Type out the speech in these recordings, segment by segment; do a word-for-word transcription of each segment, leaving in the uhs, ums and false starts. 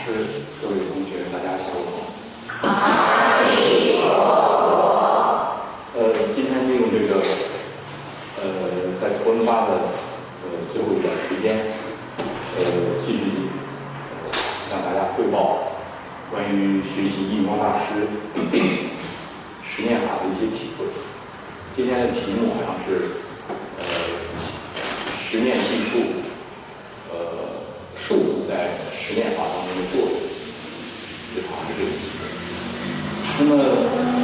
师、各位同学，大家下午好。 阿弥陀佛。 呃，今天利用这个呃在图文发的呃最后一段时间，呃继续呃向大家汇报关于学习印光大师实践法的一些体会。今天的题目好像是呃实践技术呃数字在实践法当中的作用，这好像是这个题目。那么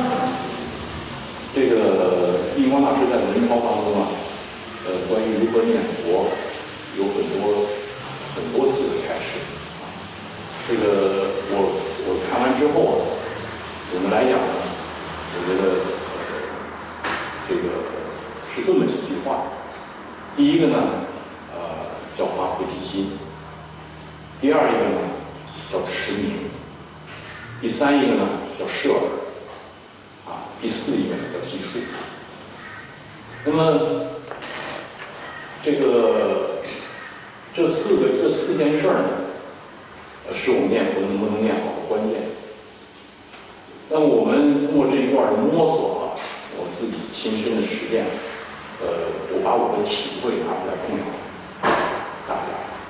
这个印光大师在文钞当中啊，呃关于如何念佛有很多很多次的开示。这个我我看完之后啊，总的来讲呢，我觉得呃这个是这么几句话。第一个呢，呃叫发菩提心；第二一个呢叫持名；第三一个呢叫摄耳；啊，第四一个呢叫记数。那么这个这四个这四件事儿呢，呃，是我们念佛能不能念好的关键。那么我们通过这一段的摸索啊，我自己亲身的实践，呃，我把我的体会拿出来供养大家。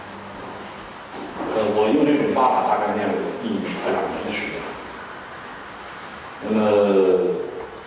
呃，我用这种方法大概念了一快两年的时间。那么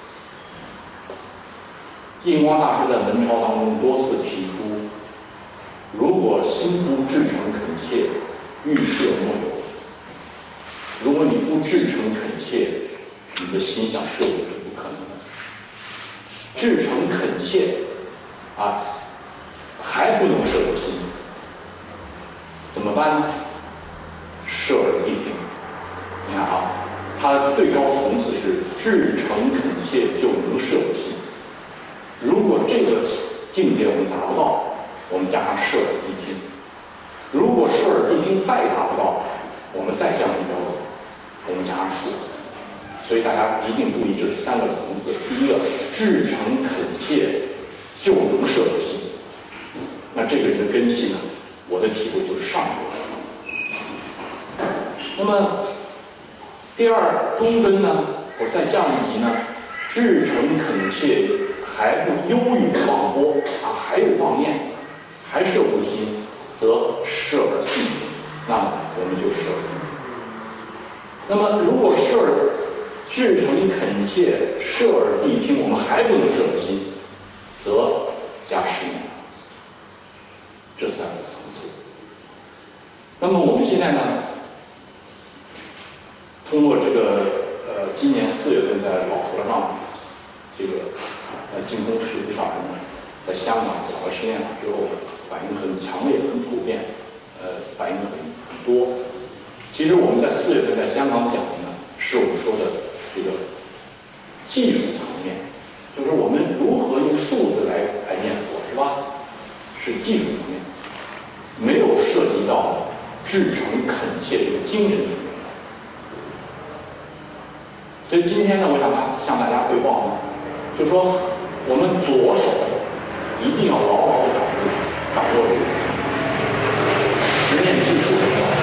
印光大师在文钞当中多次提出，如果心不至诚恳切，欲摄莫有。如果你不至诚恳切，你的心想摄有是不可能的。至诚恳切啊，还不能摄有心，怎么办呢？摄耳谛听。你看啊，它最高层次是至诚恳切就能摄有心。如果这个境界我们达不到，我们加上摄耳谛听；如果摄耳谛听再达不到，我们再降低标准，我们加上数。所以大家一定注意这三个层次。第一个，至诚恳切就能摄有心，那这个人的根器呢，我的体会就是上根。那么第二中根呢，我再降一级呢，至诚恳切还不忧郁忘波啊，还有妄念，还摄不心，则摄耳谛听，那么我们就摄耳。那么如果摄耳至诚恳切摄耳谛听，我们还不能摄心，则加持念。这三个层次。那么我们现在呢，通过这个呃，今年四月份在老和尚这个呃净空师傅上人呢，在香港讲了实验法之后，反应很强烈、很普遍，呃，反应很很多。其实我们在四月份在香港讲的呢，是我们说的这个技术层面，就是我们如何用数字来来念佛，是吧？是技术层面，没有涉及到至诚恳切这个精神层面。所以今天呢，我想向大家汇报呢，就是说我们左手一定要牢牢的掌握掌握这个实验技术的要领，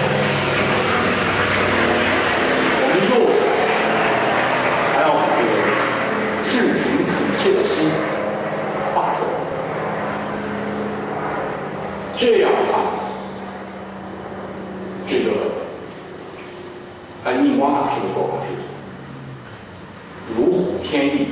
我们右手还要把这个至诚恳切的心发出来。这样的话，这个按印光大师的说法是如虎添翼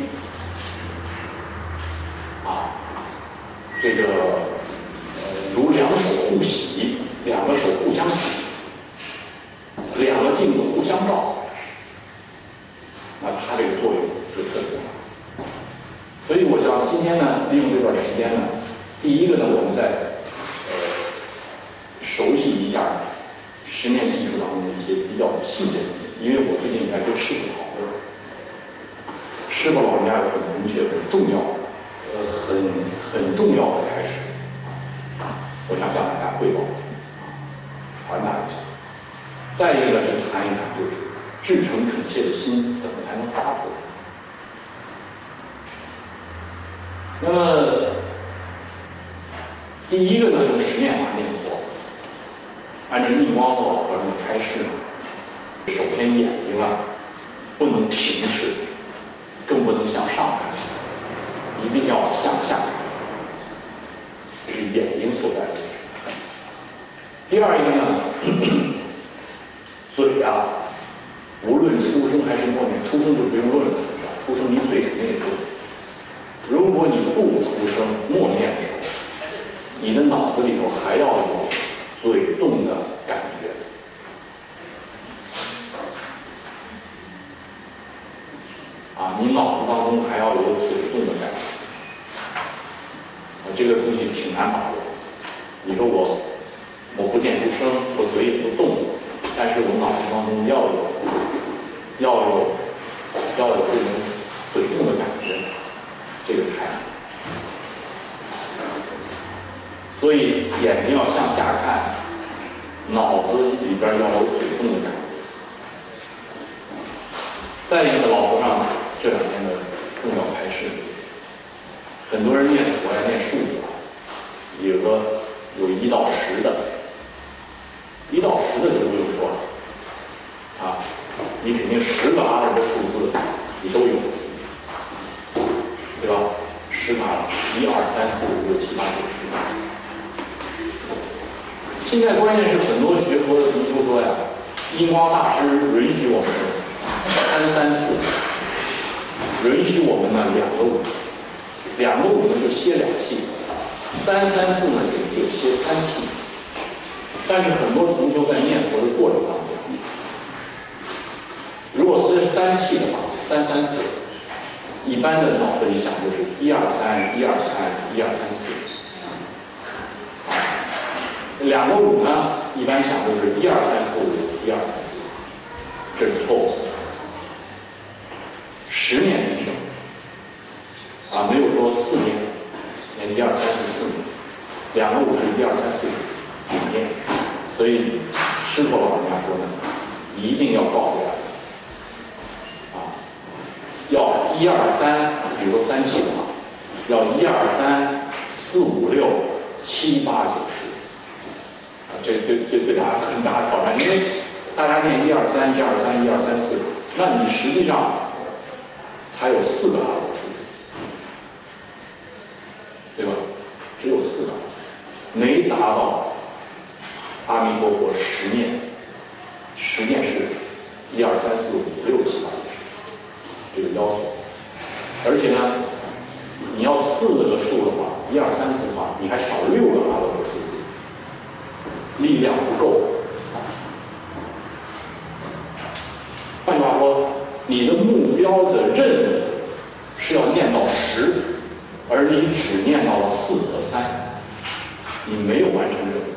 啊，这个呃如两手互洗，两个手互相洗，两个镜子互相照，那它这个作用是特别大。所以我想今天呢，利用这段时间呢，第一个呢，我们在呃熟悉一下实验技术当中的一些比较细节，因为我最近在跟师傅讨论，师傅老人家有很明确、很重要、呃很很重要的开始，我想向大家汇报，传达一下。再一个呢，就谈一谈就是至诚恳切的心怎么才能发出来。那么第一个呢，就是实验法念佛。按照印光老和尚的开示， 首先眼睛啊不能平视，更不能向上看，一定要向下看，这是眼睛所在的位置。第二一个呢，嘴啊，无论出生还是默念，出生就不用论了，出生你嘴肯定也动。如果你不出声默念的时候，你的脑子里头还要有嘴动的感觉。啊，你脑子当中还要有嘴动的感觉。啊，这个东西挺难把握。你说我我不念出声，我嘴也不动，但是我脑子当中要有要有要有这种嘴动的感觉，这个太难。所以眼睛要向下看，脑子里边要有嘴动的感觉。再一个，老和尚这两天的重要开示，很多人念佛呀念数字啊，有个有一到十的，一到十的就不用说了啊，你肯定十个阿拉伯数字你都有，对吧？十个一二三四五六七八九十。现在关键是很多学佛的同修说呀，印光大师允许我们三三四，允许我们呢两个五，两个五呢就歇两气，三三四呢就就歇三气。但是很多同修在念佛的过程当中，如果是三气的话，三三四，一般的脑子里想就是一二三一二三一二三四。两个五呢，一般想就是一二三四五，一二三四五，这是错误。十念一生啊，没有说四念，念一二三四四念，两个五是一二三四五五念，所以师父老人家说呢，一定要告诉大家啊，要一二三，比如说三气的话，要一二三四五六七八九十。这对对对大家很大的挑战，因为大家念一二三一二三一二三四，那你实际上才有四个阿罗数，对吧？只有四个，没达到阿弥陀佛十念，十念是一二三四五六七八九十这个要求，而且呢，你要四个数的话，一二三四的话，你还少六个阿罗数字。力量不够。换句话说，你的目标的任务是要念到十，而你只念到了四和三，你没有完成任务。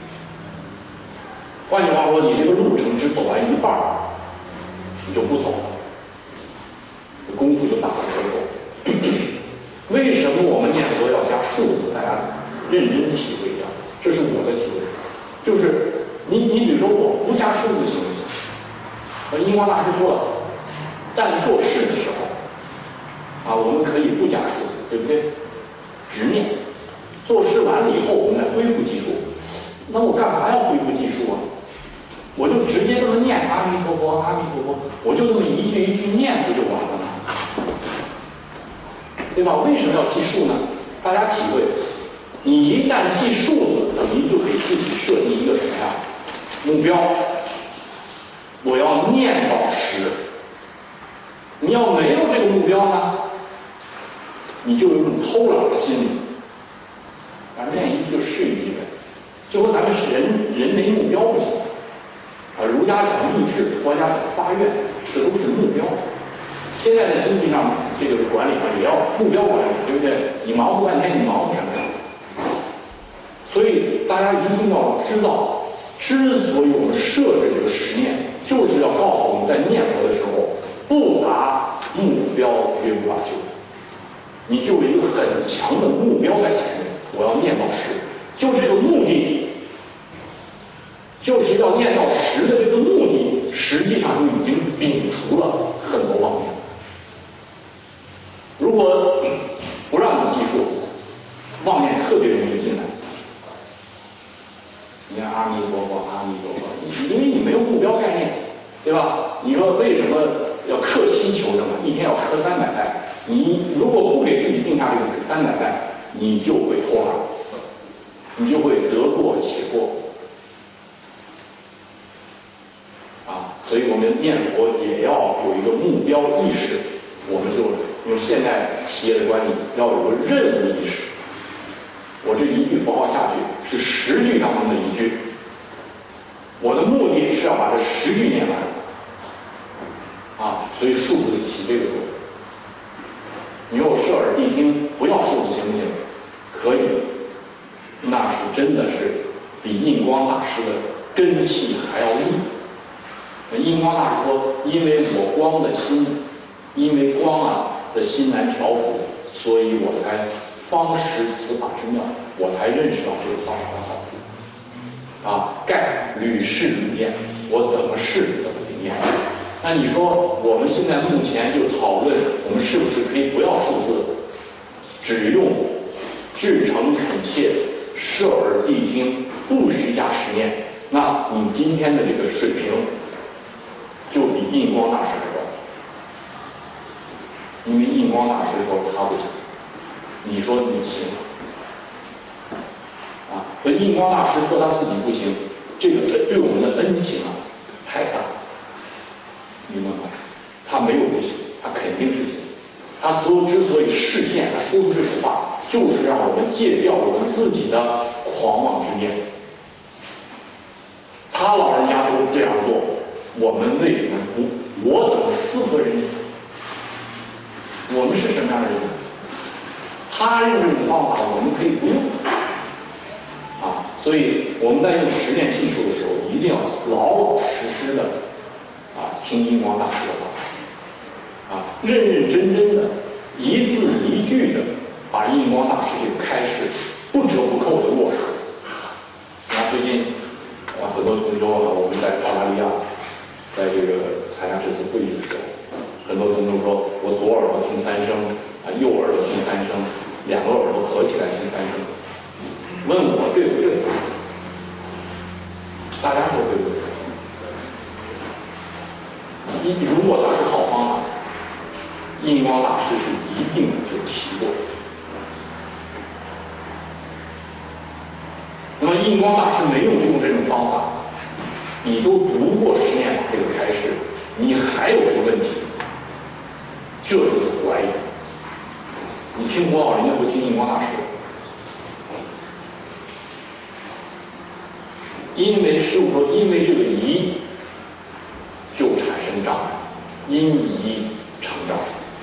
换句话说，你这个路程只走完一半，你就不走了，功夫就打了折扣。为什么我们念佛要加数字？大家认真体会一下，这是我的体会。就是你你比如说我不加数字行不行？和印光大师说了，但做事的时候啊，我们可以不加数字，对不对？直念。做事完了以后，我们来恢复计数。那我干嘛要恢复计数啊？我就直接这么念阿弥陀佛，阿弥陀佛，我就这么一句一句念不就完了吗？对吧？为什么要计数呢？大家体会。你一旦记数字，等于就给自己设定一个什么呀？目标。我要念到十。你要没有这个目标呢，你就有种偷懒的心理，反正念一句就是一句呗。就和咱们人人没目标不行啊。儒家讲励志，佛家讲发愿，这都是目标。现在的经济上，这个管理上也要目标管理，对不对？你忙活半天，你忙活什么呀？所以大家一定要知道，之所以我们设置这个十念，就是要告诉我们在念佛的时候，不达目标绝无法修。你就有一个很强的目标在前面，我要念到十，就这个目的，就是要念到十的这个目的，实际上就已经摒除了很多妄念。如果不让你记数，妄念特别容易进来。你看阿弥陀佛，阿弥陀佛，因为你没有目标概念， 对吧？你说为什么要克七求正啊？一天要磕三百拜，你如果不给自己定下这个三百拜，你就会偷懒，你就会得过且过。啊，所以我们念佛也要有一个目标意识，我们就用现代企业的观念，要有个任务意识。我这一句佛号下去是十句当中的一句，我的目的是要把这十句念完。啊，所以数字起这个作用。你说我摄耳谛听不要数字行不行？可以，那是真的是比印光大师的根气还要硬。印光大师说，因为我光的心，因为光啊的心难调伏，所以我才方识此法之妙，我才认识到这个方法的好处。啊，盖屡试屡验，我怎么试怎么灵验。那你说我们现在目前就讨论，我们是不是可以不要数字，只用至诚恳切、摄耳谛听，不虚假实念？那你今天的这个水平，就比印光大师还高。因为印光大师说他不行，你说你行。啊，所以印光大师说他自己不行，这个对我们的恩情啊太大。明白吗？他没有不行，他肯定是行。他所之所以示现，他说出这种话，就是让我们戒掉我们自己的狂妄之念。他老人家都这样做，我们为什么不？我等斯何人？我们是什么样的人？他用这种方法，我们可以不用。啊，所以我们在用实验技术的时候，一定要老老实实的。啊，听印光大师的话，啊，认认真真的，一字一句的把印光大师这个开示不折不扣的落实。你看最近啊，很多同修啊，我们在澳大利亚，在这个参加这次会议的时候，很多同修说，我左耳朵听三声，啊，右耳朵听三声，两个耳朵合起来听三声，问我对不对？大家说对不对？一如果它是好方法，印光大师是一定就提过。那么印光大师没有用这种方法，你都读过十念法这个开示，你还有什么问题？这就是怀疑。你听佛号，人家不听印光大师，因为师父说，因为这个疑就产生障碍，因疑成障碍。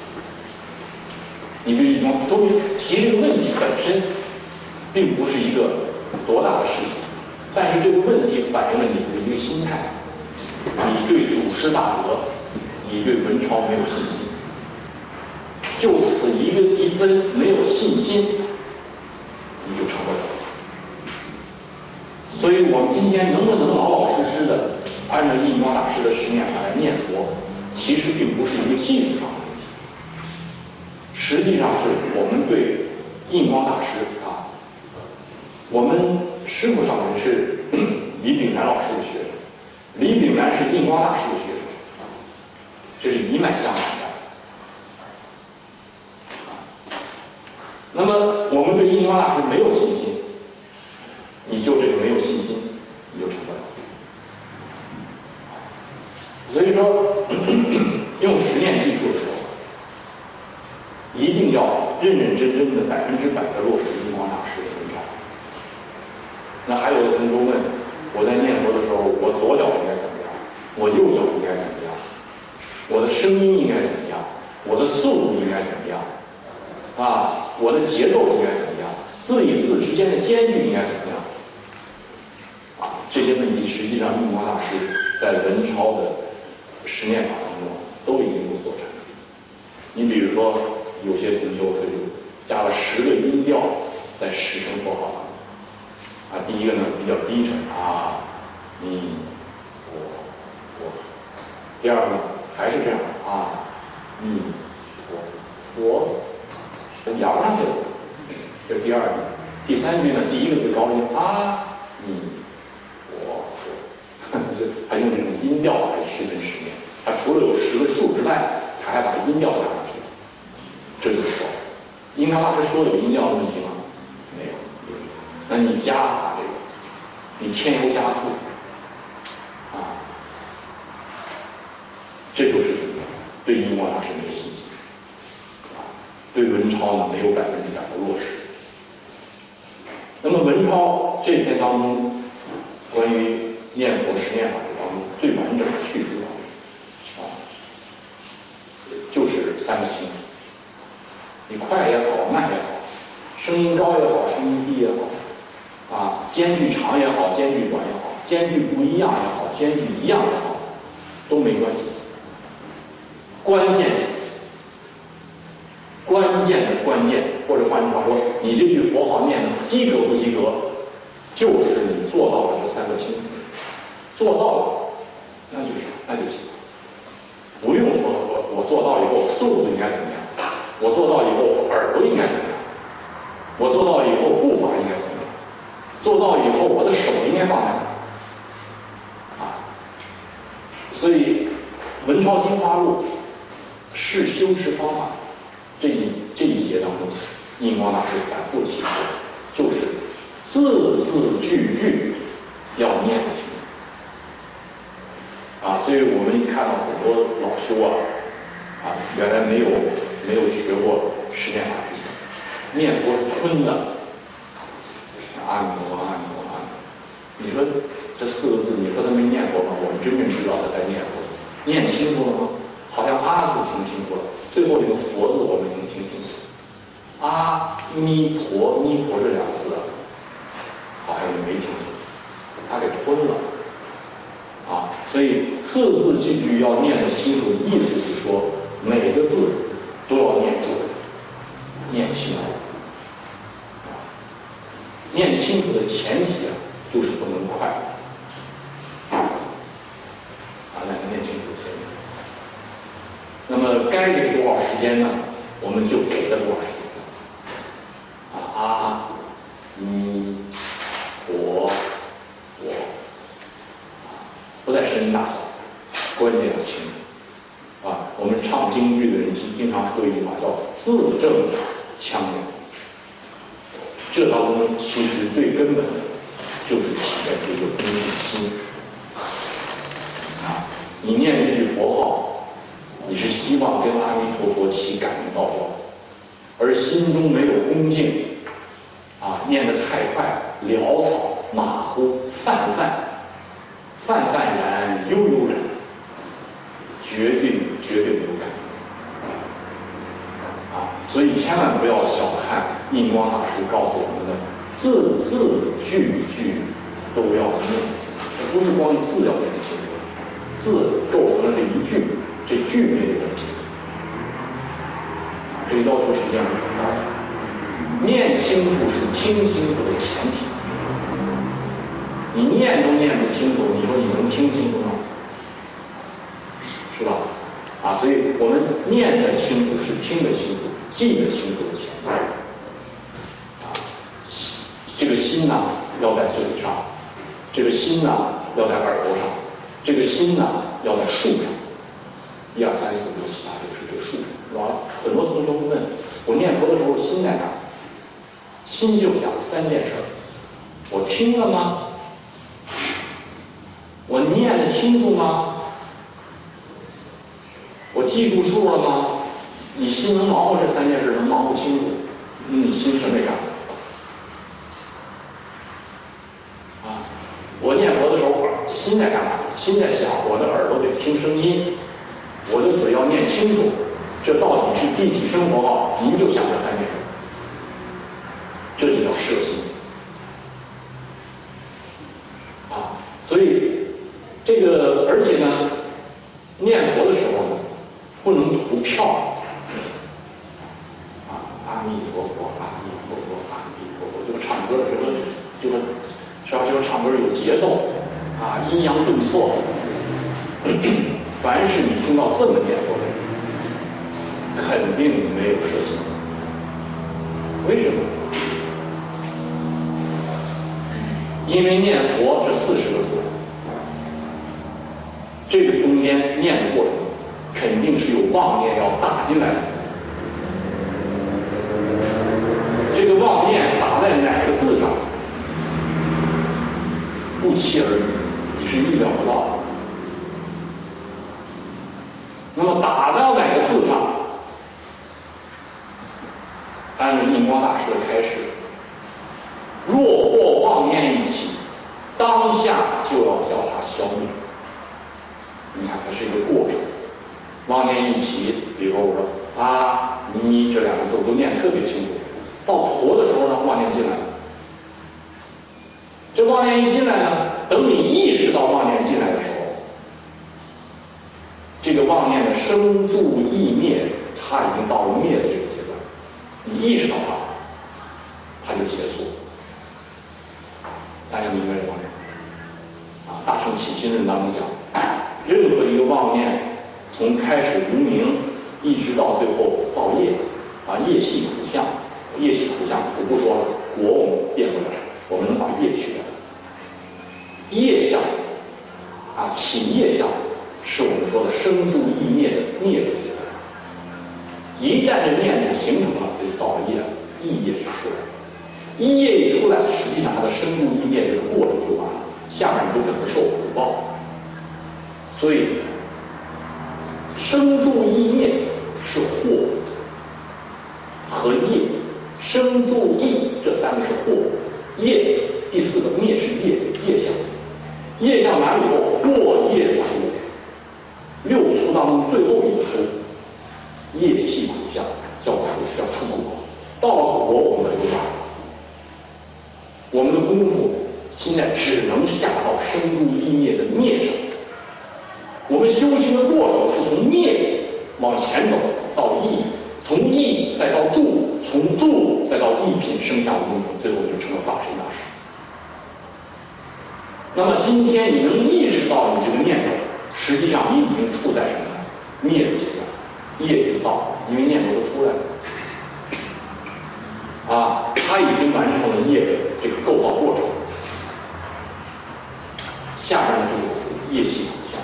你比如说，说明提这个问题本身并不是一个多大的事情，但是这个问题反映了你的一个心态，你对祖师大德，你对文钞没有信心，就此一个一分没有信心，你就成不了。所以我们今天能不能老老实实的按照印光大师的十念法来念佛，其实并不是一个技术上的问题，实际上是我们对印光大师啊，我们师父上人是李炳南老师的学生，李炳南是印光大师的学生，这是一脉相承的。那么我们对印光大师没有信心，你就这个没有信心，你就成不了。所以说用实验技术的时候，一定要认认真真的百分之百的落实印光大师的文章。那还有的同学问，我在念佛的时候，我左脚应该怎么样？我右脚应该怎么样？我的声音应该怎么样？我的速度应该怎么样？啊，我的节奏应该怎么样？字与字之间的间距应该怎么样？啊，这些问题实际上印光大师在文钞的十念法当中都已经有所阐述。你比如说，有些同修他就加了十个音调在十声佛号当中。啊，第一个呢比较低沉啊，你我我。第二个呢还是这样啊，你我我。扬上去了，这是第二句。第三句呢，第一个字高音啊，你我我，它有用这种音调来区分十面。它除了有十个数之外，它还把音调加上去。这就是说，印光大师说有音调的问题吗？没有。那你加它这个，你添油加醋，啊，这就是什么？对印光大师没有信心，啊，对文超呢没有百分之百的落实。那么文超这篇当中关于念佛十念法这当中最完整的叙述啊，就是三个清楚。你快也好，慢也好，声音高也好，声音低也好，啊，间距长也好，间距短也好，间距不一样也好，间距一样也好，都没关系。关键，关键的关键，或者换句话说，你这句佛号念的及格不及格，就是你做到了这三个清楚，做到了，那就是那就行。不用说我我做到以后肚子应该怎么样。我做到以后耳朵应该怎么样？我做到以后步伐应该怎么样？做到以后我的手应该放哪儿？啊，所以文超金花录是修持方法这一这一节当中，印光大师反复提出，就是字字句句要念清。啊，所以我们看到很多老修啊，啊，原来没有没有学过十念法之前，念佛是吞的，阿弥陀佛，阿弥陀佛，阿弥陀佛。你说这四个字，你说他没念过吗？我们真正知道他在念佛，念清楚了吗？好像阿字听清楚了，最后这个佛字我们能听清楚。阿弥陀，弥陀这两个字啊，好像没听清楚，他给吞了。啊，所以字字句句要念得清楚，意思是说每个字都要念住，念清楚。啊，念清楚的前提啊，就是不能快。啊，那个念清楚的前提。那么该给多少时间呢？我们就给了多少时间。啊，阿弥陀佛。不在声音大小，关键要清楚啊！我们唱京剧的人经常说一句话，叫字正腔圆。这当中其实最根本的就是体现这个恭敬心啊！你念这句佛号，你是希望跟阿弥陀佛起感应道交，而心中没有恭敬啊，念得太快，潦草、马虎、泛泛。泛泛然，悠悠然，绝对绝对没有感觉啊！所以千万不要小看印光大师告诉我们的，字字句句都要念，不是光字要念清楚，字构成了这一句，这句也得念清楚。这个要求实际上是很高的，念清楚是听清楚的前提。你念都念不清楚，你说你能听清楚吗？是吧？啊，所以我们念得清楚是听得清楚、记得清楚的前提。啊，这个心呢要在嘴上，这个心呢要在耳朵上，这个心呢要在树上。一二三四五六七八九十这个树上，是吧？很多同学会问，我念佛的时候心在哪儿？心就想三件事：我听了吗？我念得清楚吗？我记住数了吗？你心能忙活这三件事，能忙活清楚，你心什么也干不了。啊，我念佛的时候，心在干嘛？心在想，我的耳朵得听声音，我的嘴要念清楚，这到底是第几声佛号？您就想这三件事，这就叫摄心。啊，所以。这个，而且呢，念佛的时候呢，不能图漂亮。啊，阿弥陀佛，阿弥陀佛，阿弥陀佛，就唱歌的时候，就是吧？就是唱歌有节奏，啊，阴阳顿挫。凡是你听到这么念佛的人，肯定没有摄心。为什么？因为念佛是四十个字。 这个中间念的过程肯定是有妄念要打进来的。这个妄念打在哪个字上，不期而遇，你是预料不到的。那么打到哪个字上，按照印光大师的开示，若或妄念一起，当下就要叫它消灭。你看，它是一个过程。妄念一起，比如我说啊你这两个字我都念特别清楚，到陀的时候呢，妄念进来了。这妄念一进来呢，等你意识到妄念进来的时候，这个妄念的生住意灭，它已经到了灭的这个阶段。你意识到它，它就结束。大家明白这个吗？啊，大乘起心论当中讲，任何一个妄念从开始无明一直到最后造业，啊，业系苦相，业系苦相我不说了，果我们变不了，我们能把业去掉。业相啊，起业相是我们说的生住意灭的灭的阶段。一旦这念头形成了，就造了业，意业是出来。一业一出来，实际上它的生住意灭这个过程就完了，下面你就等着受苦报。所以生住意灭是惑和业，生住意这三个是惑，业第四个灭是业，业相。业相完了以后，惑业出，六出当中最后一出，业系苦相叫出，叫出果。到了果，我们可就完了。我们的功夫现在只能下到生住意灭的灭上。我们修行的过程是从灭往前走到意，从意再到住，从住再到一品生下无名，最后就成了法身大师。那么今天你能意识到你这个念头，实际上你已经处在什么呢？灭的阶段，业之造，因为念头都出来了。啊，他已经完成了业的这个构造过程。下面呢就是业系苦相。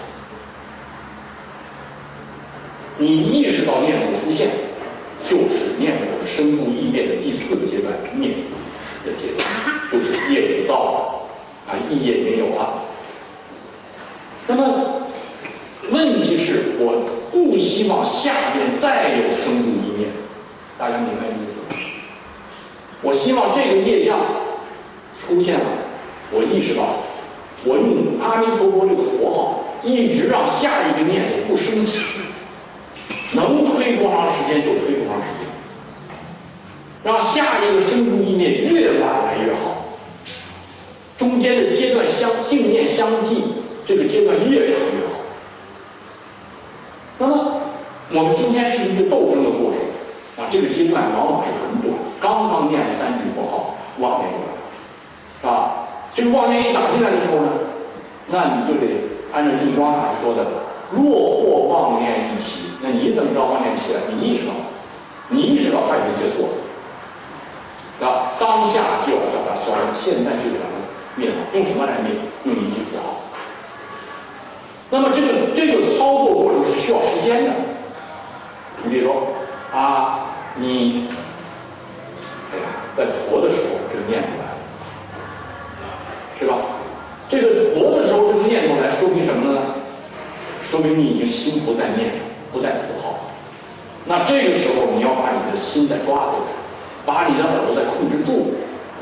你意识到念头出现，就是念头的生住意灭的第四个阶段，灭的阶段，就是业已造了。啊，意业没有了。那么问题是我不希望下面再有生住意灭，大家明白意思吗？我希望这个业相出现了，我意识到，我用阿弥陀佛这个佛号，一直让下一个念头不升起，能推多长时间就推多长时间，让下一个生住意灭越晚来越好。中间的阶段相净念相继，这个阶段越长越好。那么我们今天是一个斗争的过程啊，这个阶段往往是很短，刚刚念了三句佛号，妄念就来了，是吧？这个妄念一打进来的时候呢，那你就得按照印光大师说的，若或妄念一起，那你怎么知道妄念起来？你意识到，你意识到它已经结束了，是吧？当下就要叫它消灭，现在就给它灭了，用什么来灭？用一句佛号。那么这个这个操作过程是需要时间的。你比如说啊，你哎呀，在陀的时候这个念头来了，是吧？这个陀的时候这个念头来，说明什么呢？说明你已经心不在念，不在佛号。那这个时候你要把你的心再抓回来，把你的耳朵再控制住。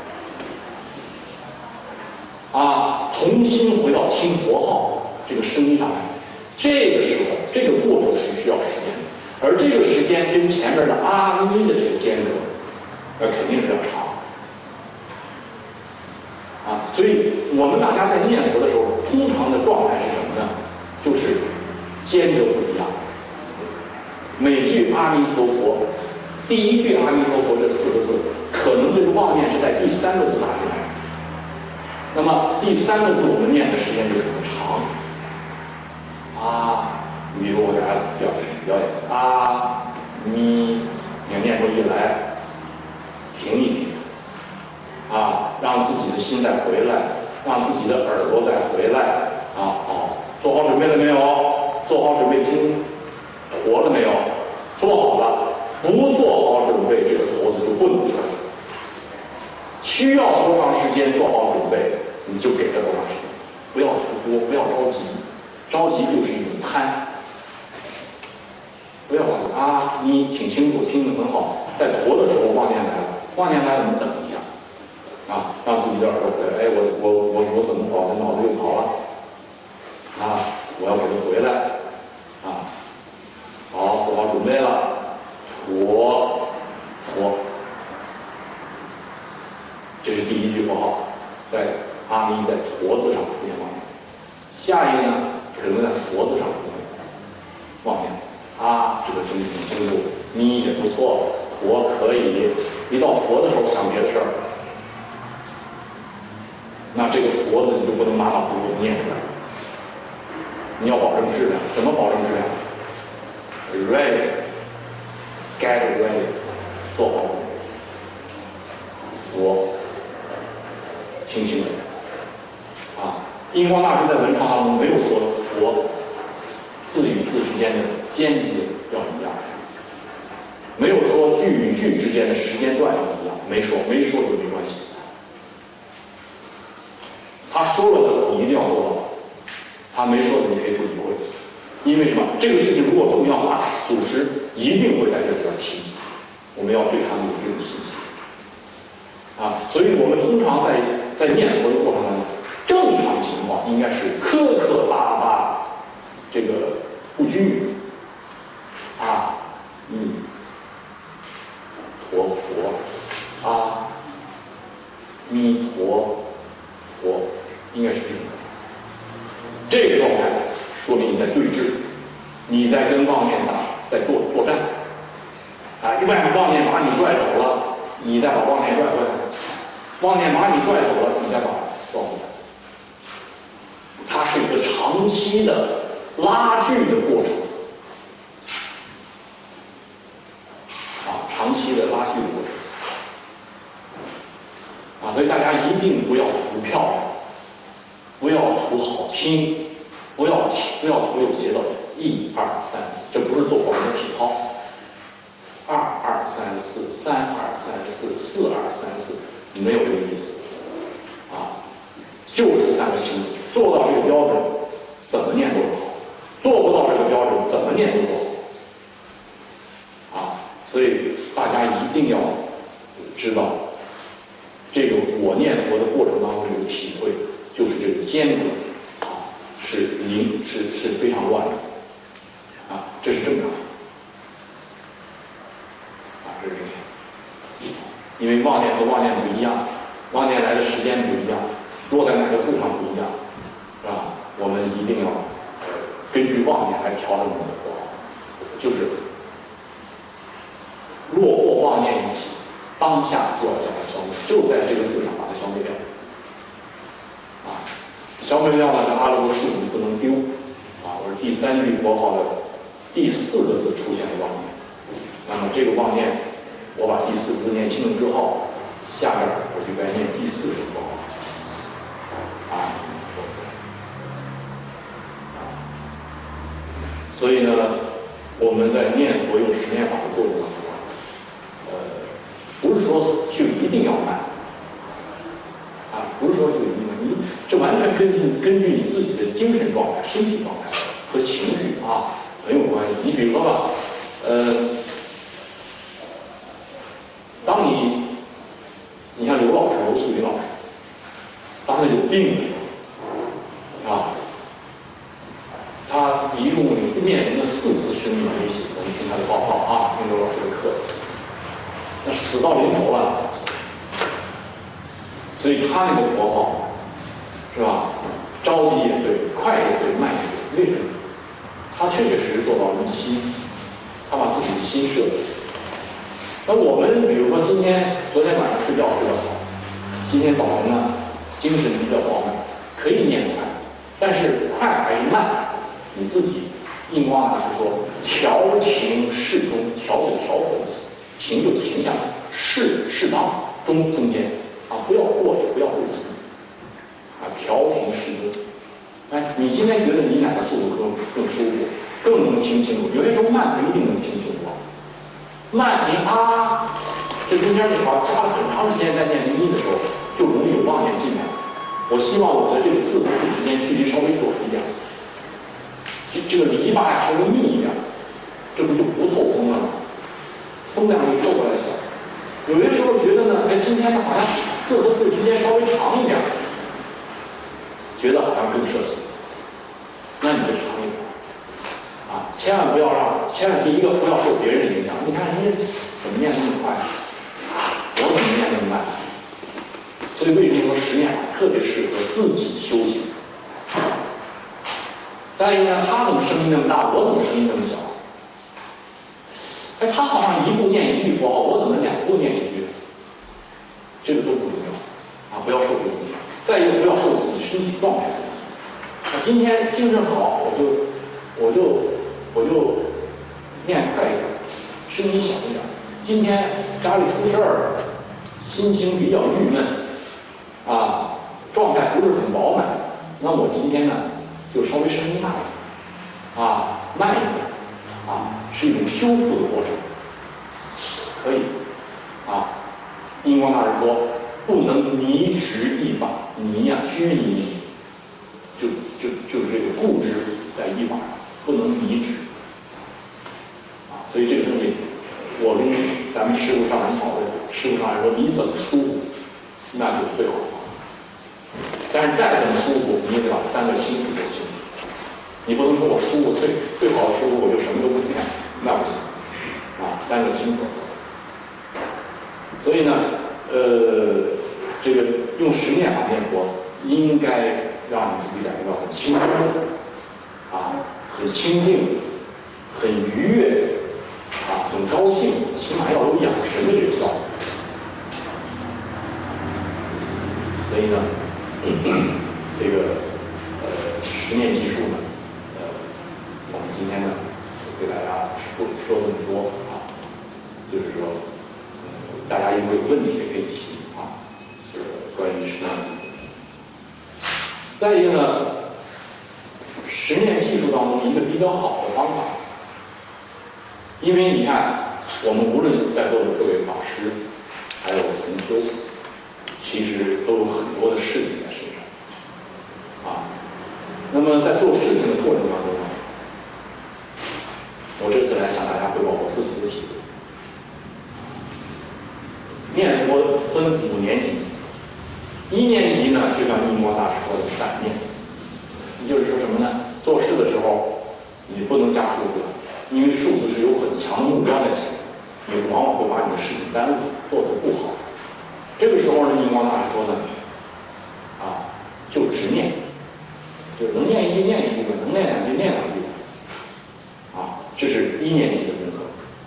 啊，重新回到听佛号这个声音上来，这个时候这个过程是需要时间的，而这个时间跟前面的阿弥的这个间隔，那肯定是要长。啊，所以我们大家在念佛的时候，通常的状态是什么呢？就是间隔不一样。每句阿弥陀佛，第一句阿弥陀佛这四个字，可能这个妄念是在第三个字打进来的。那么第三个字我们念的时间就很长啊，你比如我给大家表演表演啊，你你念头一来，停一停啊，让自己的心再回来，让自己的耳朵再回来啊，好， 做好准备了没有？做好准备听活了没有？做好了，不做好准备，这个坨子就不能出来。需要多长时间做好准备，你就给他多长时间，不要图多，不要着急，着急就是一种贪。不要啊，你挺清楚，听得很好，在坨的时候妄念来了，妄念来了，你等一下，啊，让自己的耳朵回来，哎，我我我我怎么跑？我脑子又跑了，啊，我要给它回来，啊，好，做好准备了，我我，这是第一句佛号，在阿弥在坨子上出现妄念，下一个呢，可能在佛字上出现妄念。啊，这个真挺清楚，你也不错，佛可以。一到佛的时候想别的事儿，那这个佛字你就不能马马虎虎念出来，你要保证质量。怎么保证质量 ？Ready, get ready， 做好佛，清清楚。啊，印光大师在文章当中没有说佛字与字之间的间接要一样，没有说句与句之间的时间段要一样，没说，没说就没关系。他说了的你一定要做到，他没说的你可以不理会，因为什么？这个事情如果重要的话，祖师一定会在这里边提及，我们要对他们有这种信心。啊，所以我们通常在在念佛的过程当中，正常情况应该是磕磕巴巴，这个不均匀。啊，弥陀佛，阿弥陀佛，应该是这种。这个状态说明你在对峙，你在跟妄念打，在作作战。啊，一般妄念把你拽走了，你再把妄念拽回来；妄念把你拽走了，你再把抓回来。它是一个长期的拉锯的过程。长期的拉锯的过程，啊，所以大家一定不要图漂亮，不要图好听，不要不要图有节奏，一二三四，这不是做广播体操，二二三四，三二三四，四二三四，没有这个意思，啊，就是三个清楚，做到这个标准，怎么念都好；做不到这个标准，怎么念都不好，啊。所以大家一定要知道，这个我念佛的过程当中有体会，就是这个间隔啊是零是是非常乱的，啊，这是正常的，啊，这是正常的，因为妄念和妄念不一样，妄念来的时间不一样，落在哪个字上不一样，是吧？我们一定要根据妄念来调整我们的佛号，就是若或妄念一起，当下就要将它消灭，就在这个字上把它消灭掉。啊，消灭掉了，这阿罗罗树你不能丢。啊，我是第三句佛号的第四个字出现了妄念，那么这个妄念，我把第四个字念清了之后，下边我就该念第四句佛号。啊，所以呢，我们在念佛用十念法的过程当中，呃，不是说就一定要慢，啊，不是说就一定要，你这完全根据根据你自己的精神状态、身体状态和情绪啊很有关系。你比如说吧，呃，当你你像刘老师、刘素云老师，当他有病的时候，啊，他一共面临了四次生命危险。我们听他的报告啊，听刘老师的课，那死到临头了，所以他那个佛号是吧？着急也对，快也对，慢也对，为什么？他确确实实做到了一心，他把自己的心设置。那我们比如说今天、昨天晚上睡觉睡得好，今天早晨呢精神比较饱满，可以念快，但是快还是慢，你自己印光大师说调停适中，调是调和的意思，停就停下来，适适当，中中间啊，不要过也不要过急，啊，调停适中。哎， 你今天觉得你哪个速度更更舒服，更能听清楚。有些时候慢不一定能听清楚，慢你啊，这中间你好加了很长时间在念音的时候，就容易有忘念进来。我希望我的这个字和字之间距离稍微短一点，这这个篱笆呀稍微密一点，这不就不透风了吗？风量就透过来小。有些时候觉得呢，哎，今天呢好像字和字之间稍微长一点，觉得好像更社死，那你就长一点啊！千万不要让，千万第一个不要受别人影响。你看人家怎么念那么快，我怎么念那么慢？所以为什么说十念法特别适合自己修行？再一个呢，他怎么声音那么大，我怎么声音那么小？哎，他好像一步念一句佛号，我怎么两步念一句？这个都不重要啊，不要受这个影响。再一个，不要受自己身体状态的影响。今天精神好，我就我就我就念快一点，声音小一点。今天家里出事儿，心情比较郁闷，啊，状态不是很饱满，那我今天呢就稍微声音大一点，啊，慢一点，啊，是一种修复的过程，可以，啊，印光大师说不能泥执一法，泥呀、啊、拘泥，就就就是这个固执在一法上，不能泥执，啊，所以这个东西，我跟咱们师傅上来讨论，师傅上来说你怎么舒服，那就是最好的。但是再怎么舒服，你也得把三个清楚就行。你不能说我舒服最最好的舒服，我就什么都不念，那不行啊，三个清楚。所以呢，呃，这个用十念法念佛，应该让你自己感觉到很轻松啊，很清静，很愉悦啊，很高兴，起码要有养神的这个效果。所以呢，这个呃十念计数呢，呃，我们今天呢给大家说说这么多啊，就是说，呃、大家如果有问题也可以提啊，就是关于十念计数。再一个呢，十念计数当中一个比较好的方法，因为你看我们无论在座的各位法师，还有同修。其实都有很多的事情在身上，啊，那么在做事情的过程当中呢，我这次来向大家汇报我自己的体会。念佛分五年级，一年级呢就像印光大师说的散念，也就是说什么呢？做事的时候你不能加数字，因为数字是有很强的目标在前面，你往往会把你的事情耽误，做得不好。这个时候呢，印光大师说呢，啊，就直念，就能念一句念一句吧，能念两句念两句吧，啊，这是一年级的功课，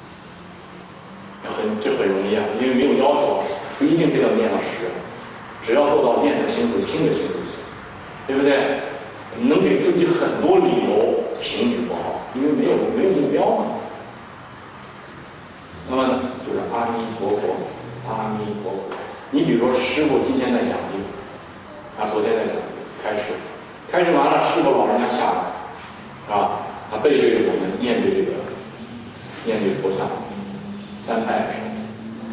很这很容易啊，因为没有要求，不一定非要念到十，只要做到念得清楚、听得清楚就行，对不对？能给自己很多理由停止佛号，因为没有没有目标嘛。那么呢，就是阿弥陀佛，阿弥陀佛。你比如说师父今天在讲经，啊，昨天在讲开始，开始完了，师父老人家下来，啊，他背对着我们，面对这个，面对佛像，三拜的时候，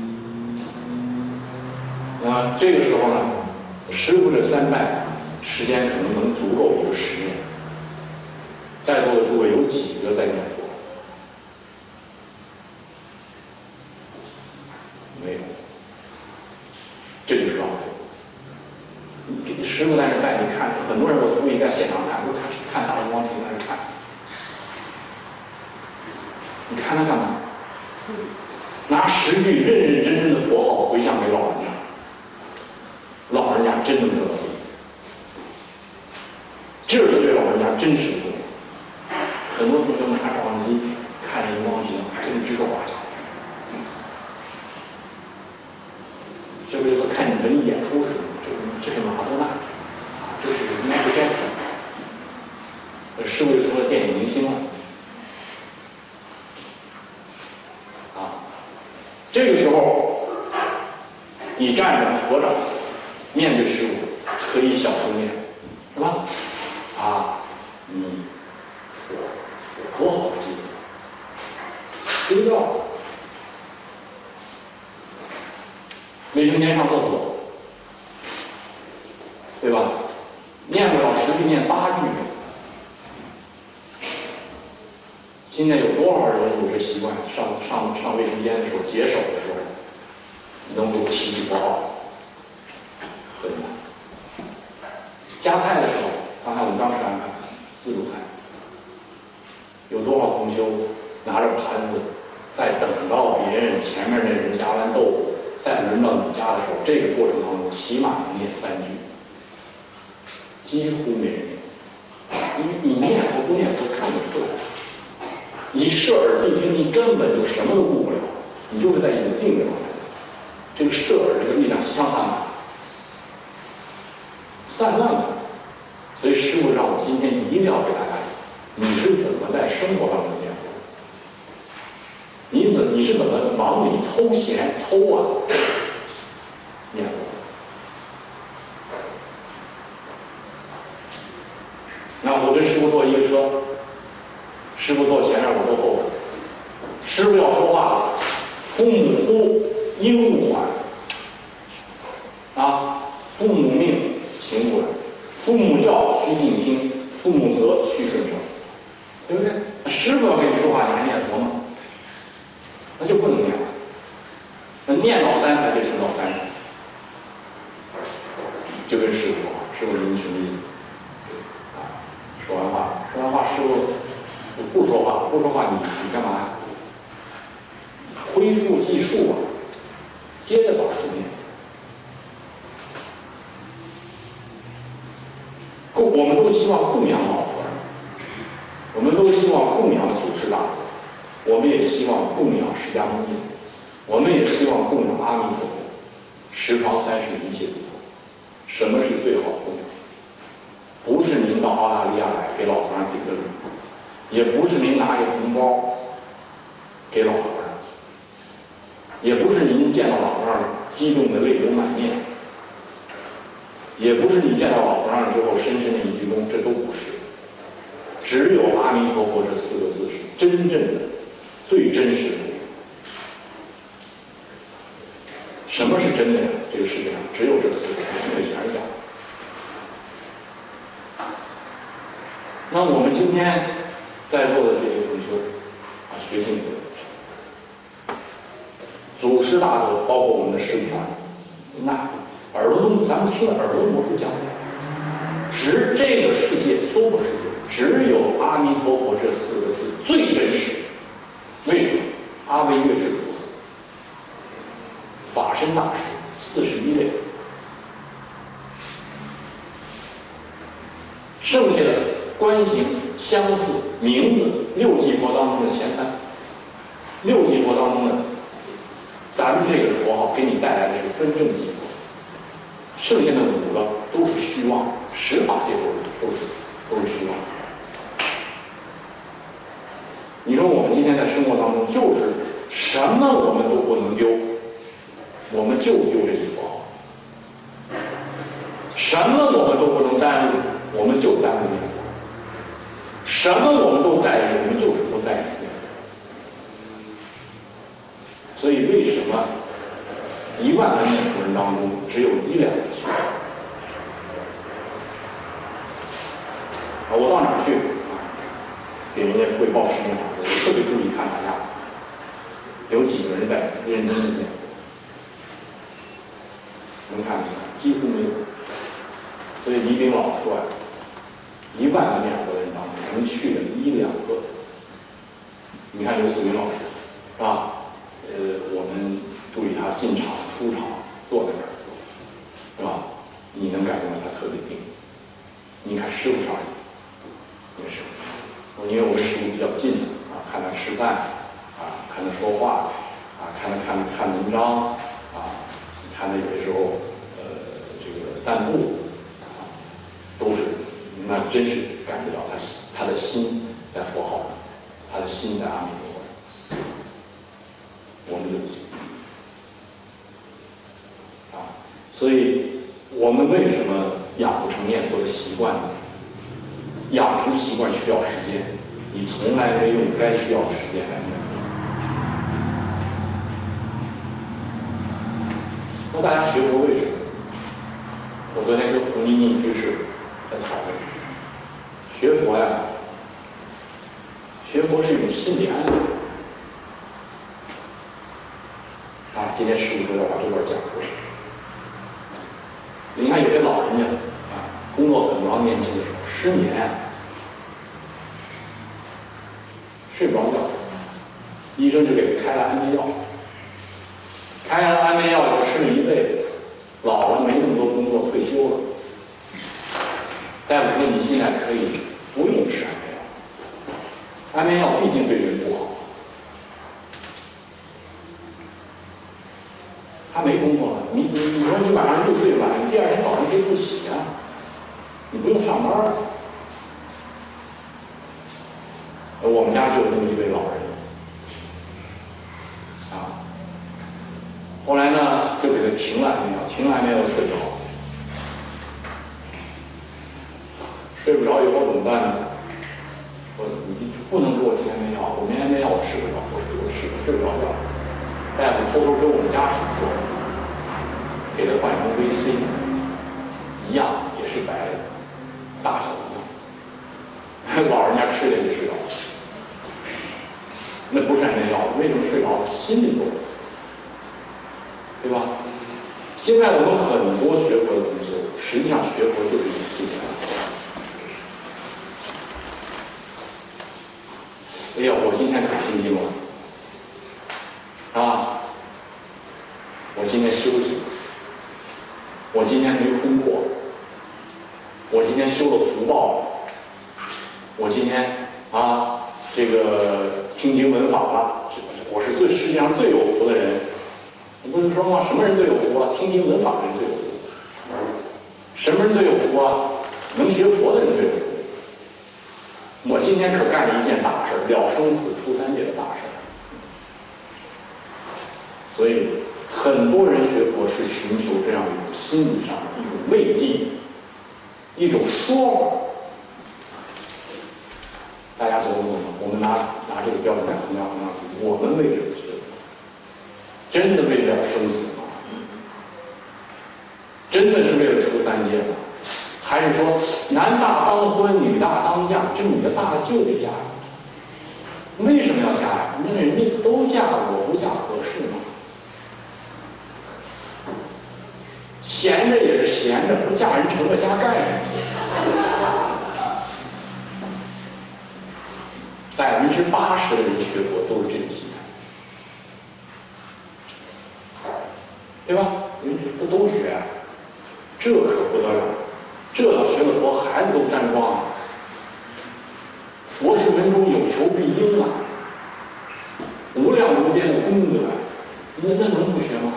那么这个时候呢，师父这三拜时间可能能足够一个十年。在座的诸位有几个在念佛？没有。这就是浪费。你师傅在那拜，你看很多人，我注意在现场看，都看看大荧光屏在那看。你看他干嘛？拿十句认认真真的佛号回向给老人家，老人家真能得到利益。这是对老人家真实的重要。很多同学拿照相机看荧光屏，还跟你指手画脚。这不就和看你文艺演出似的？这这是马东娜，啊，这是 Michael Jackson， 是不是成了电影明星了？啊，这个时候你站着合掌，面对师父，可以小声念，是吧？啊， 成天上厕所，对吧？念不了十句，念八句。现在有多少人有这习惯？上上上卫生间的时候，解手的时候，能够提起佛号，很难。夹菜的时候，刚才我们刚吃完饭，自助餐，有多少同修拿着盘子，在等到别人前面那人夹完豆腐，再轮到你夹的时候，这个过程当中起码能念三句，几乎没人念。你你念佛不念佛看不出来，你摄耳谛听，你根本就什么都顾不了，你就是在一个定的状态。这个摄耳这个力量相当大，散乱了。所以师父让我今天一定要给大家，你是怎么在生活当中念佛？你怎你是怎么忙里偷闲偷啊念佛？那我跟师父坐一个车，师父坐前面，我坐后边。师父要说话了，父母呼，应勿缓。啊，父母命，请管；父母教，须敬听；父母责，须顺受。对不对？师父要跟你说话，你还念佛吗？那就不能念了。那念到三才就成到三，就跟师父说话，师父您什么意思？啊，说完话，说完话，师父不说话，不说话，你你干嘛呀？恢复计数啊，接着把书念。供我们都希望供养老和尚，我们都希望供养祖师大德，我们也希望供养释迦牟尼，我们也希望供养阿弥陀佛，十方三世一切诸佛。什么是最好的供养？不是您到澳大利亚来给老和尚顶个礼，也不是您拿一个红包给老和尚，也不是您见到老和尚激动的泪流满面，也不是你见到老和尚之后深深的一鞠躬，这都不是。只有阿弥陀佛这四个字是真正的、最真实的。什么是真的呀？这个世界上只有这四个字，剩下全是假的。那我们今天在座的这些同修啊，学信佛，祖师大德，包括我们的师父，那耳朵都咱们听了耳朵模糊讲，只这个世界娑婆世界，只有阿弥陀佛这四个字最真实。为什么？阿惟越致菩萨，法身大师，四十一位，剩下的观行、相似、名字，六级佛当中的前三，六级佛当中的，咱们这个佛号给你带来的是分正级佛，剩下的五个都是虚妄，十法界都是都是都是虚妄。你说我们今天在生活当中，就是什么我们都不能丢，我们就丢这一佛号；什么我们都不能耽误，我们就耽误念佛；什么我们都在意，我们就是不在意念佛。所以为什么一万个念佛人当中只有一两个奇怪？啊，我到哪儿去给人家汇报事情好，我特别注意看大家有几个人在认真的念佛，能看出来几乎没有。所以李炳老说呀，一万个念佛人当中能去的一两个。你看刘素云老师是吧？呃，我们注意他进场出场坐在那儿，是吧？你能感觉到他特别定。你看师傅上也是，因为我跟师傅比较近啊，看他吃饭啊，看他说话啊，看他看看文章啊，看他有的时候呃这个散步啊，都是那真是感觉到他他的心在佛号上，他的心在阿弥陀佛上。我们有啊，所以我们为什么养不成念佛的习惯呢？养成习惯需要时间，你从来没用该需要的时间来念佛。 那大家学佛为什么？我昨天跟胡妮妮居士在讨论，学佛呀，学佛是一种心理安慰。啊，今天师父说要把这段讲出来。你看有些老人家啊，工作很忙，年轻的时候失眠啊，睡不着觉，医生就给他开了安眠药，开了安眠药以后吃了一辈子，老了没那么多工作，退休了。大夫说你现在可以不用吃安眠药，安眠药毕竟对人不好。他没工作了，你你你说你晚上入睡晚，你第二天早上可以不起啊，你不用上班啊。我们家就有这么一位老人，啊，后来呢就给他停了安眠药，停了安眠药睡着，睡不着以后怎么办呢？我你不能给我停安眠药，我没安眠药我吃不着，我我吃我睡不着觉。大夫偷偷跟我们家属说，给他换成 V C， 一样也是白的，大小不同。老人家吃了就睡着了，那不是安眠药，为什么睡着？心里有，对吧？现在我们很多学佛的同修，实际上学佛就是一种心理安慰。哎呀，我今天可听经了，啊，我今天休息，我今天没通过，我今天修了福报，我今天啊这个听经闻法了，我是最世界上最有福的人。你不是说吗？什么人最有福啊？听经闻法的人最有福。什么人最有福啊？能学佛的人最有福。我今天可干了一件大事，了生死出三界的大事。所以很多人学佛是寻求这样一种心理上的一种慰藉，一种说法。大家懂不懂吗？我们拿拿这个标准来衡量衡量自己，我们为什么学佛？真的为了生死吗？真的是为了出三界吗？还是说男大当婚，女大当嫁，这女的大了就得嫁人？为什么要嫁呀？那人家都嫁了，我不嫁合适吗？闲着也是闲着，不嫁人成了家干什么？百分之八十的人学佛都是这种心态，对吧？人不都学啊？这可不得了，这要学了佛，孩子都沾光了。佛是门中有求必应啊，无量无边的功德，那那能不学吗？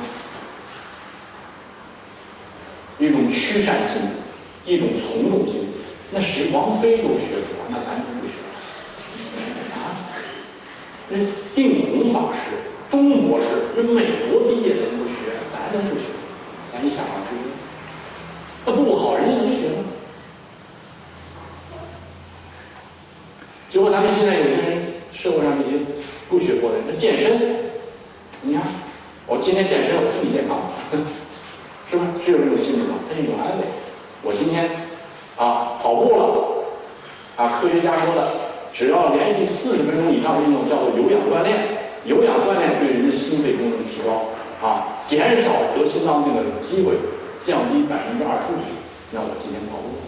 一种趋善心，一种从众心。那谁王菲都学佛，那咱就不学啊？那定弘法师、钟博士，人美国毕业的能不学，咱能不学？咱一想啊，这那不好，人家能学吗？结果咱们现在有些人，社会上这些不学佛的人，那健身，你看，我今天健身，我身体健康，是吧？是有这种心理吗？这是一种安慰。我今天啊跑步了，啊，科学家说的，只要连续四十分钟以上的运动叫做有氧锻炼，有氧锻炼对人的心肺功能提高，啊，减少得心脏病的机会，降低百分之二十五。那我今天跑步。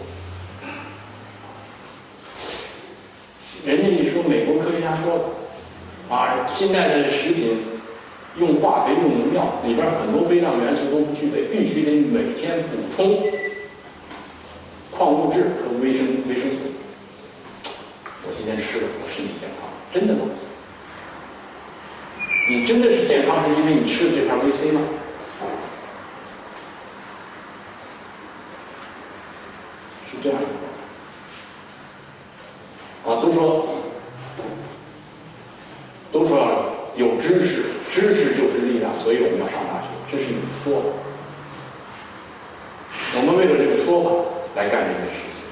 人家一说美国科学家说的，啊，现在的食品用化肥、用农药，里边很多微量元素都不具备，必须得每天补充矿物质和维生维生素。我今天吃了，我身体健康，真的吗？你真的是健康，是因为你吃了这盘维 C 吗？是这样的。啊，都说都说有知识，知识就是力量，所以我们要上大学，这是一种说法。我们为了这个说法来干这件事情，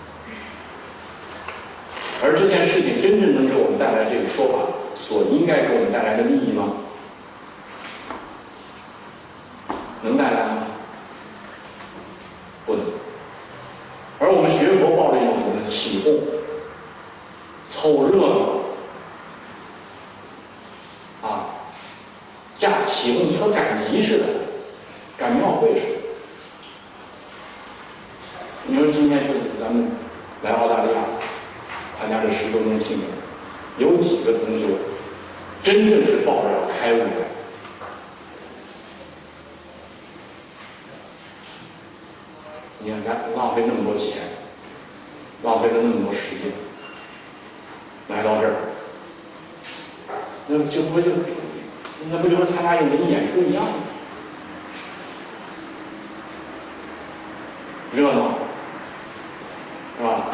而这件事情真正能给我们带来这个说法所应该给我们带来的利益吗？ 能带来吗？不能。而我们学佛抱着一种什么呢？起哄、凑热闹啊，架起哄和赶集似的，赶庙会似的。你说今天是咱们来澳大利亚参加这十周年庆典，有几个同学真正是抱着要开悟的？你看，咱浪费那么多钱，浪费了那么多时间，来到这儿，那就不就那不就和参加一个文艺演出一样吗？热闹，是吧？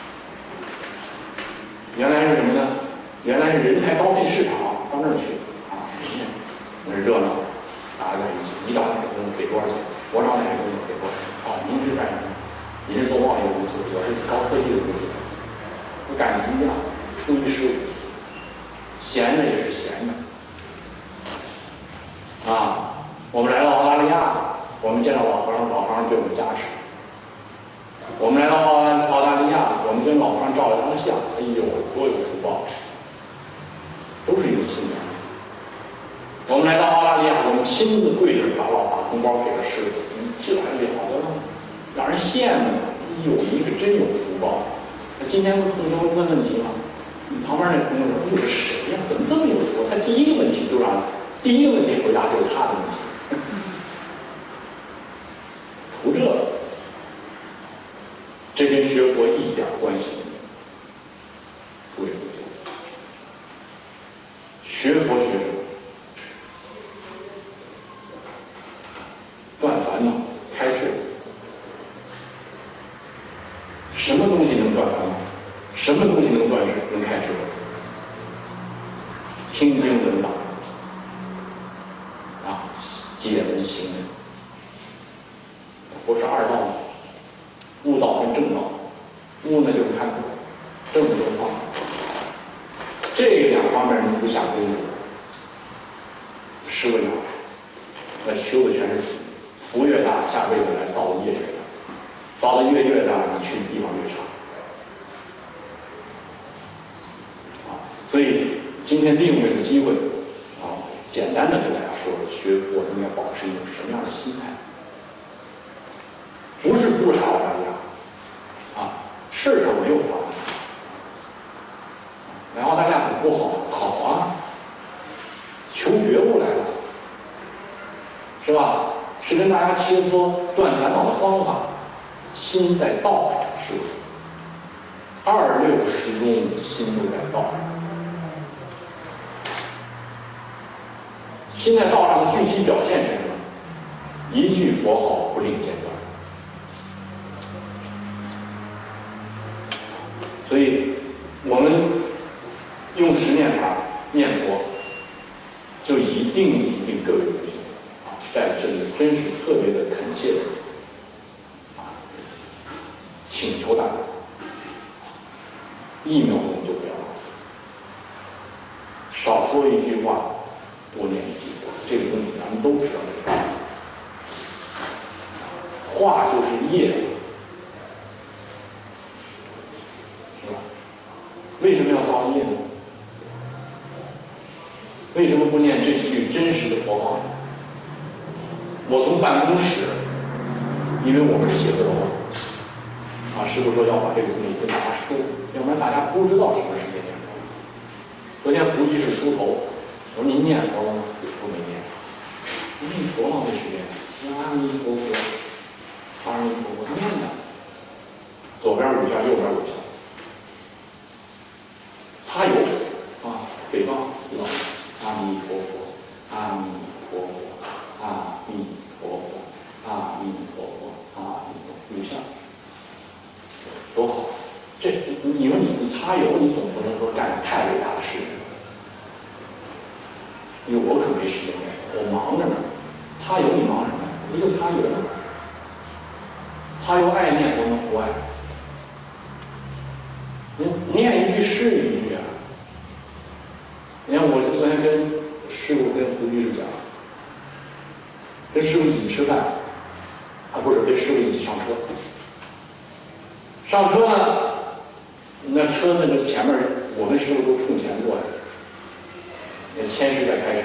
原来是什么呢？原来是人才招聘市场，到那儿去啊，那是热闹，大家在一起，你找哪个工作给多少钱？我找哪个工作给多少钱？啊，您是干什么？您是做贸易公司，我是高科技的公司，不赶集呀，初一十五，闲着也是闲着啊。我们来到澳大利亚，我们见到老和尚，老和尚对我们加持。我们来到澳大澳大利亚，我们跟老和尚照了张相，哎呦，多有福报，都是一种信仰。我们来到澳大利亚，我们亲自跪着把老把红包给了师傅，这还了得了，让人羡慕。哎呦，你可真有福报。那今天不同学问问题吗？你旁边那朋友说：“哎呦，这谁呀？怎么这么有福？”他第一个问题就让第一个问题回答就是他的问题，图这个。这跟学佛一点关系没有，诸位同学，学佛学佛，断烦恼，开智。什么东西能断烦恼？什么东西能断智？能开智慧？听经闻法啊，解闻行闻。佛是二道的，悟道跟正道。悟呢就是看破，正就是放。这两方面你不下功夫，吃不了。那修的全是福，福越大，下辈子来造的业越大，造的业越大，你去的地方越差。啊，所以今天利用这个机会啊，简单的跟大家说，学佛应该保持一种什么样的心态？不是不来澳大利亚啊，事上没有发生。来澳大利亚怎么不好？好啊，求觉悟来了，是吧？是跟大家切磋断烦恼的方法，心在道上，是不是？二六时中，心都在道上。心在道上的具体表现是什么？一句佛号不令间断。所以，我们用十念法念佛，就一定一定各位同学啊，在这里真是特别的恳切的啊，请求大家一秒钟就不要浪费，少说一句话，多念一句佛，这个东西咱们都知道这个道理。话就是业，是吧？为什么要造业呢？为什么不念这几句真实的佛号呢？我从办公室，因为我们是写字楼啊，师傅说要把这个东西跟大家说，要不然大家不知道什么是念佛。昨天胡居士梳头，我说您念佛了吗？我没念。念佛了没时间？阿弥陀佛，阿弥陀佛，念的。左边五下，右边五下。擦油啊，北方老阿弥陀佛，阿弥陀佛，阿弥陀佛，阿弥陀佛，阿弥陀佛，五下，多好！这你说你你擦油，你总不能说干太伟大的事情。因为我可没时间念，我忙着呢。擦油你忙什么呀？不就擦油吗？擦油爱念佛吗？不爱。你念一句是一句啊。你看，我是昨天跟师傅跟胡居士讲， 跟师傅一起吃饭，啊不是跟师傅一起上车。上车呢，那车那个前面我跟师傅都冲前坐的，那先师在开车。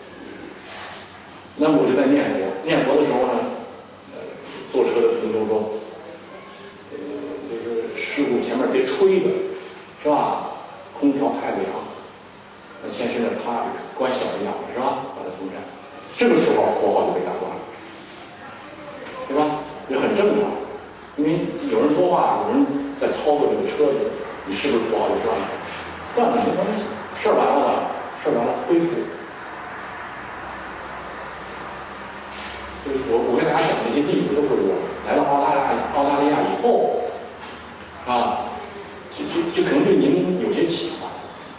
那么我就在念佛，念佛的时候呢，呃，坐车的同学说，呃，就是师傅前面别吹了，是吧？空调太凉。那先生呢，他关小一样的是吧？把它封上。这个时候佛号就被打断了，对吧？也很正常，因为有人说话，有人在操作这个车子，你是不是佛号就断了？断了没关系，事儿完了吧？事儿完了恢复。我我跟大家讲，那些弟子都是我来到澳大利亚澳大利亚以后，啊，就就就可能对您有些启发。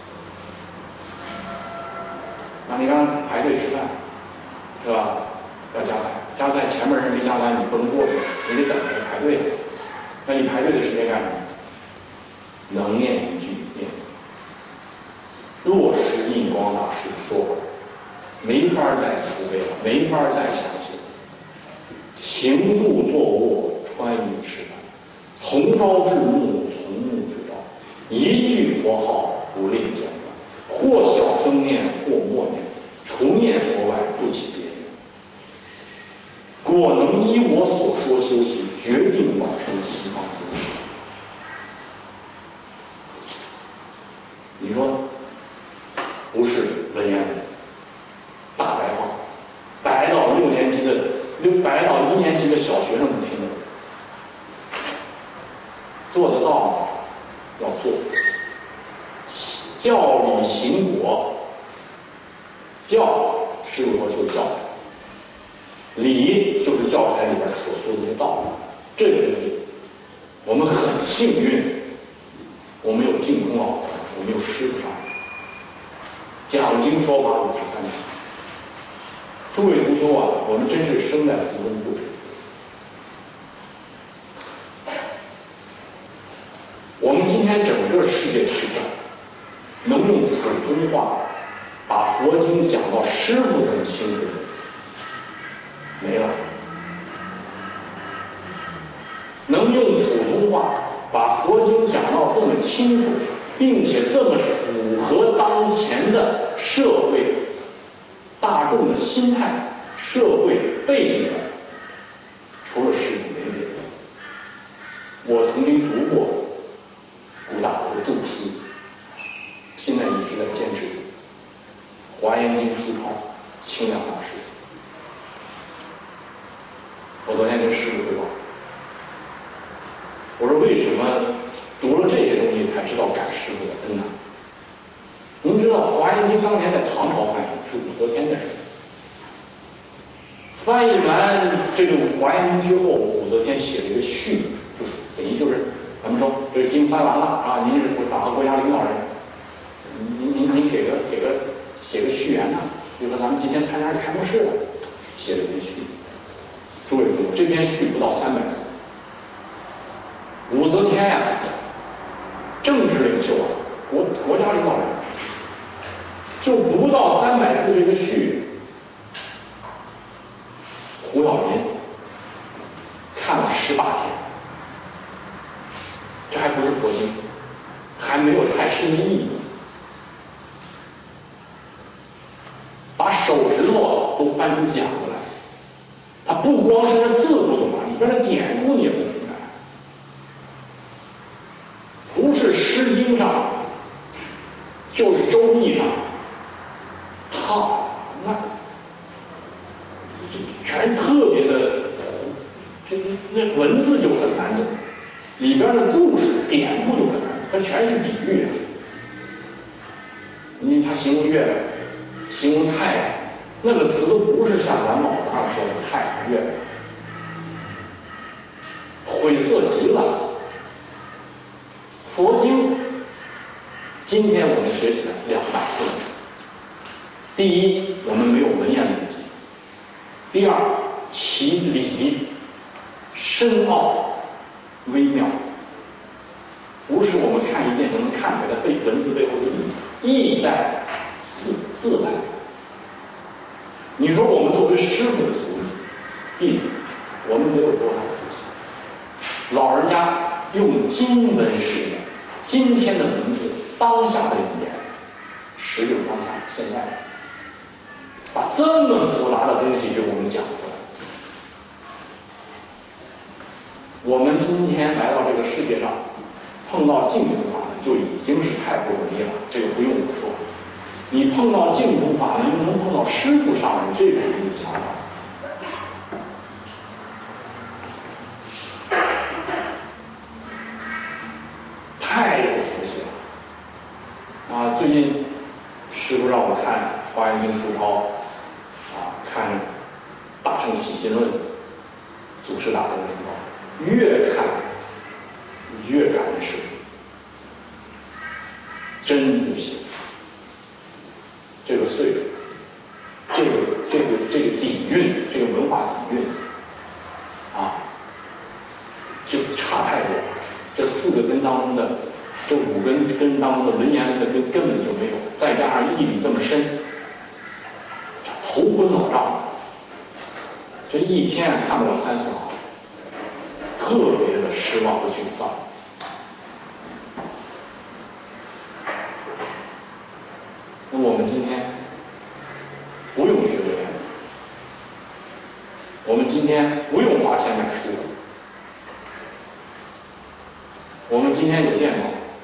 那你刚排队吃饭，是吧？要夹菜，夹菜前面人没夹单，你不能过去，你得等着排队。那你排队的时间干什么？能念一句念。落实印光大师的说法，没法再慈悲了，没法再详细了。行住坐卧，穿衣吃饭，从朝至暮，从暮至朝，一句佛号不令间断，或小声念，或默念，除念佛外不起别念。果能依我所说修习，决定往生西方极乐。你说不是文言文，大白话，白到六年级的六白到一年级的小学生不听的，做得到吗？要做。教理行果，教师傅说就是教材，理就是教材里边所说的这些道理。这个东西，我们很幸运，我们有净空老人，我们有师傅上人，讲经说法五十三年。诸位同修啊，我们真是生在福中不知。我们今天整个世界吃饭，能用普通话把佛经讲到师傅这么清楚的没了。能用普通话把佛经讲到这么清楚，并且这么符合当前的社会大众的心态、社会背景的，除了师傅没别人。我曾经读过古大伯的著书，现在一直在坚持《华严经》书抄，清凉大师。我昨天跟师傅汇报，我说为什么读了这些东西才知道感师傅的恩呢？您知道《华严经》当年在唐朝翻译是武则天的事，翻译完这个《华严经》之后，武则天写了一个序，就是等于就是咱们说这个经翻完了啊，您是哪个国家领导人，您您您给个给个写个序言呢？比如说咱们今天参加开幕式了，写了一个序。诸位朋友，这篇序不到三百字。武则天呀、啊，政治领袖啊，国国家领导人，就不到三百字这个序，胡晓民看了十八天，这还不是佛经，还没有太深的意义，把手指头啊都翻出讲过来。它不光是字不懂啊，里边的典故你也不明白，不是《诗经》上，就是《周易》上，它那全特别的，这那文字就很难懂，里边的故事典故就很难，它全是比喻啊。你它形容月亮，形容太阳。那个词都不是像咱们老上说的太阳月亮，晦涩极了。佛经今天我们学起来两大困难：第一，我们没有文言文记；第二，其理深奥微妙，不是我们看一遍就能看出来背文字背后的意义，意在字字来。你说我们作为师傅的徒弟， 弟子，我们得有多少福气？老人家用经文实验，今天的文字，当下的语言，实用当下现在，把这么复杂的东西给我们讲出来。我们今天来到这个世界上，碰到净土法门就已经是太不容易了，这个不用我说。你碰到净土法门，又能碰到师父上人，这个人的想法，太有福气了啊！最近师父让我看《华严经》书抄啊，看《大乘起信论》，祖师大德的书抄，越看越感恩师父，真不行。这个岁数，这个这个这个底蕴，这个文化底蕴啊，就差太多了。这四个根当中的，这五根根当中的文言文的根根本就没有，再加上义理这么深，头昏脑胀，这一天看不了三四行，特别的失望和沮丧。那我们今天不用学文言，我们今天不用花钱买书，我们今天有电脑，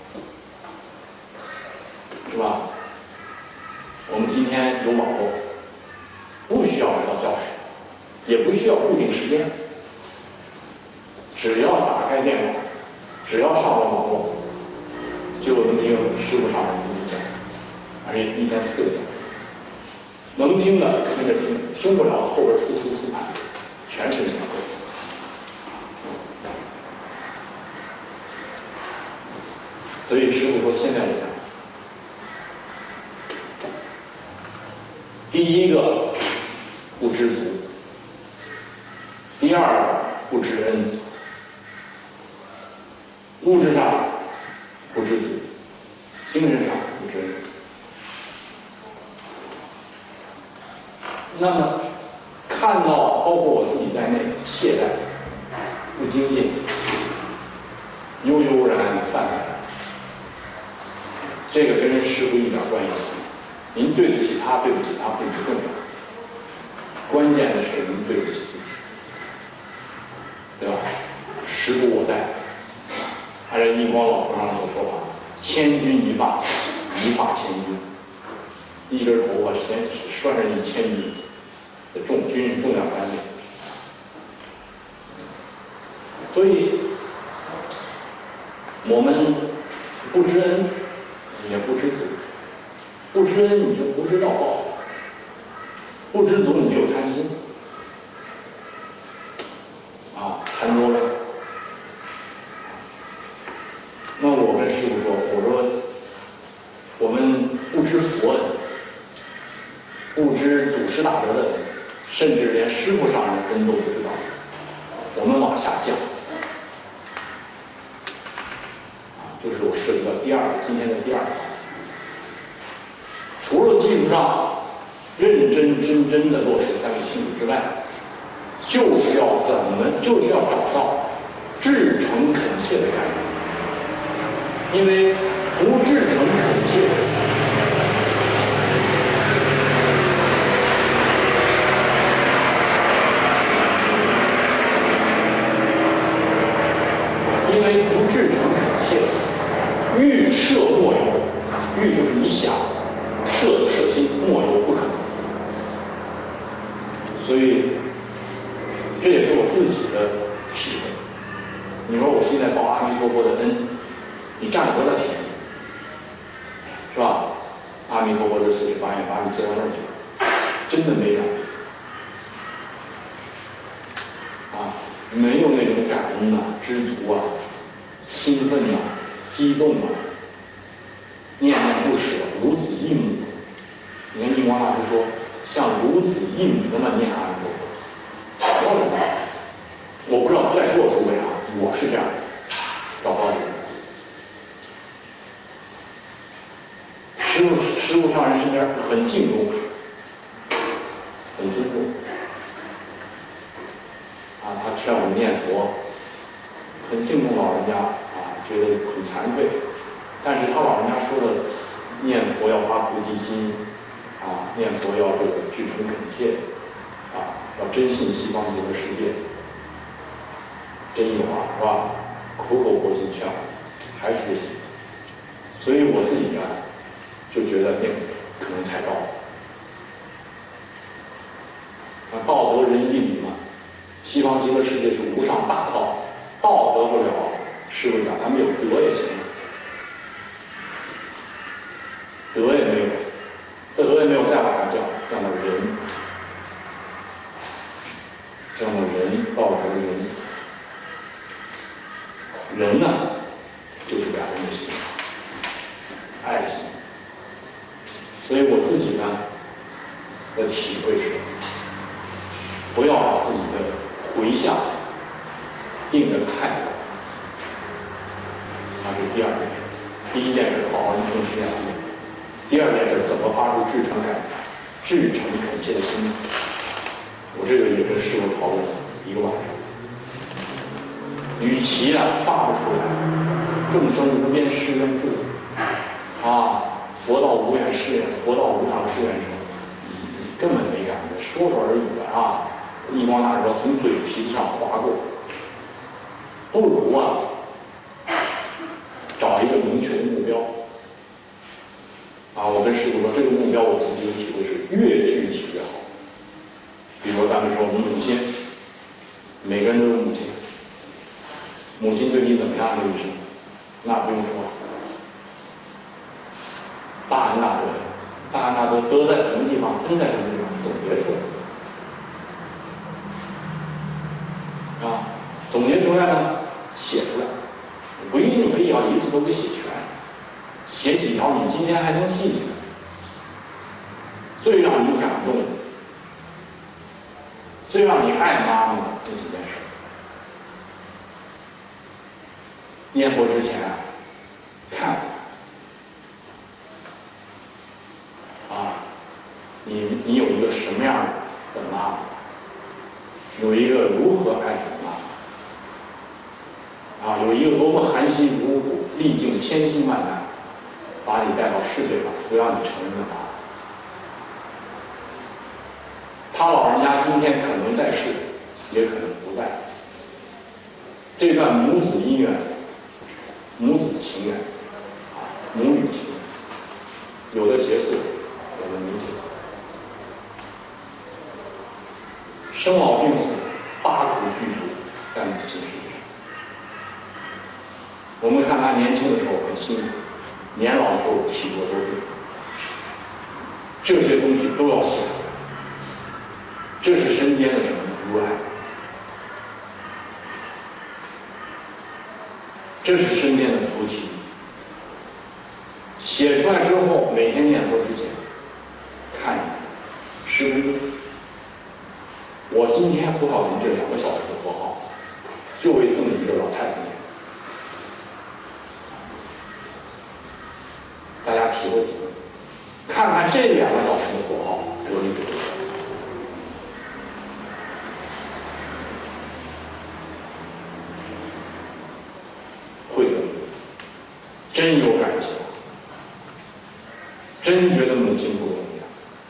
是吧？我们今天有网络，不需要来到教室，也不需要固定时间，只要打开电脑，只要上了网络，就能听师父上人给你讲，而且一天四个小时。能听的跟着听，听不了后边突突突盘，全是免费。所以师父说，现在人第一个不知足，第二个不知恩，物质上不知足，精神上不知恩。那么看到包括我自己在内懈怠、不精进、悠悠然泛然，这个跟人师父一点关系没有。您对得起他，对不起他并不重要，关键的是您对得起自己，对吧？时不我待，还是印光老和尚所说法，千钧一发，一发千钧，一根头发先拴上一千钧的重均重量单位。所以我们不知恩，也不知足。不知恩你就不知道报，不知足你就贪心，啊，贪多了。那我跟师父说，我说我们不知佛恩，不知祖师大德的恩，甚至连师父上人的恩都不知道，我们往下降。啊，这是我涉及到第二个今天的第二个。除了技术上认真真真的落实三个清楚之外，就需要怎么就需要找到至诚恳切的概念，因为不至诚恳切，因为不至诚恳切，欲摄莫有，欲就是你想。摄摄心，莫有不可能。所以这也是我自己的体会。你说我现在报阿弥陀佛的恩，你占了多大便宜，是吧？阿弥陀佛这四十八愿，把你接到那儿去，真的没感觉啊，没有那种感恩呐、知足啊、兴奋呐、激动啊。念念不舍，如子忆母。你看印光大师说，像如子忆母那么念阿弥陀佛，好多人，我不知道在座诸位啊，我是这样，找不到这个。师父师父上人身边很敬重，很尊重， 劝我们念佛，很敬重老人家啊，觉得很惭愧。但是他老人家说的，念佛要发菩提心，啊，念佛要这个至诚恳切，啊，要真信西方极乐世界。真有啊，是吧？苦口婆心劝我，还是不行。所以我自己呢，就觉得那个可能太高。那道德仁义礼嘛，西方极乐世界是无上大道，道得不了，师父讲，咱们有德也行，德也没有，这德也没有，再往下降，降到人，降到人，道德的人，人呢，就是两人的心，爱情。所以我自己呢的体会是，不要把自己的回向定得太高，那是第二件事。第一件事，好好一生念佛；第二件事，怎么发出至诚恳、至诚恳切的心。我这个也跟师父讨论了一个晚上。与其啊发不出来，众生无边誓愿度，啊，佛道无远誓愿，佛道无上誓愿者，你你根本没感觉，说说而已啊。一光大师说从嘴皮子上划过，不如啊找一个明确的目标。啊，我跟师父说，这个目标我自己的体会是越具体越好。比如咱们说母亲，每个人都有母亲，母亲对你怎么样这一生，那不用说，大恩大德，大恩大德德在什么地方，恩在什么地方，总结出来。啊，总结出来呢，写出来，不一定非要一次都给写全，写几条你今天还能记起来。最让你感动的，最让你爱妈妈的这几件事。念佛之前啊，看啊，你你有一个什么样的妈妈，有一个如何爱你的妈妈，啊，有一个多么含辛茹苦、历尽千辛万难，把你带到世界上，不让你成人的妈妈。他老人家今天可能在世，也可能不在。这段母子姻缘、母子情缘、啊，母女情缘，有的结束，有的没结。生老病死，八苦具足，在母亲身上。我们看他年轻的时候很辛苦，年老的时候体弱多病，这些东西都要写出来。这是身边的什么如来，这是身边的菩提。写出来之后，每天念佛之前看一看，是不是？我今天辅导您这两个小时的佛号，就为这么一个老太太念。大家体会体会，看看这两个小时的佛号得力不得。会得力，真有感情，真觉得母亲不容易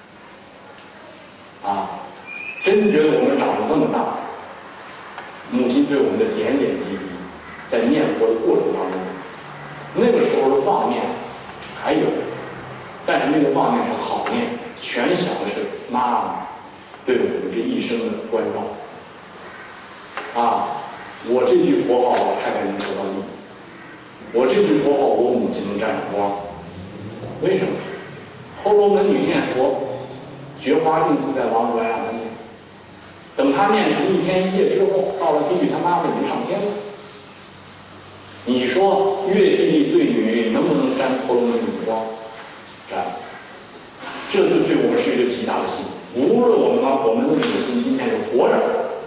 啊！啊，真觉得我们长得这么大，母亲对我们的点点滴滴，在念佛的过程当中，那个时候的妄念还有，但是那个妄念是好念，全想的是妈妈对我们这一生的关照。啊，我这句佛号我太太能得到利益，我这句佛号我母亲能沾上光。为什么？婆罗门女念佛，觉华定自在王如来让她念，等她念成一天一夜之后，到了地狱，她妈妈已经上天了。你说越地利罪女能不能沾婆罗门女光？沾。这就对我们是一个极大的信。无论我们我们的母亲今天是活着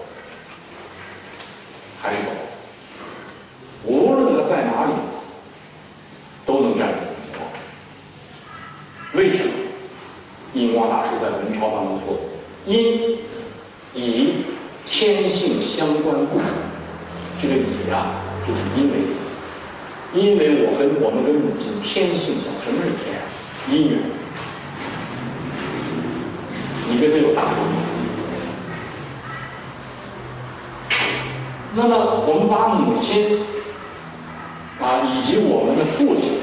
还是走，无论她在哪里，都能沾光。为什么？印光大师在文钞当中说：因以天性相关故，这个也啊，就是因为，因为我跟我们跟母亲天性相，什么是天啊？姻缘。你跟他有大有小。那么我们把母亲啊，以及我们的父亲、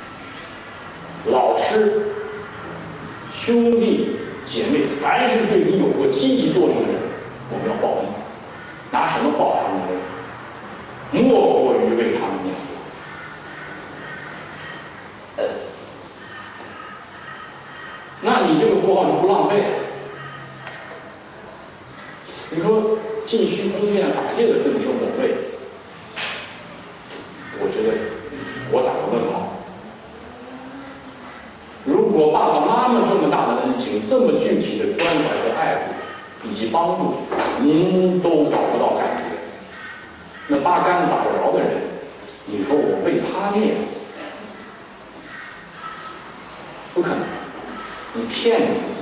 老师、兄弟姐妹，凡是对你有过积极作用的人，我们要报恩。拿什么报他们呢？莫过于为他们念佛。那你这个佛号就不浪费了。你说尽虚空遍法界的众生我为，我觉得我打个问号。如果爸爸妈妈这么大的恩情，这么具体的关怀和爱护以及帮助，您都找不到感觉，那八竿打不着的人，你说我为他念，不可能，你骗你自己。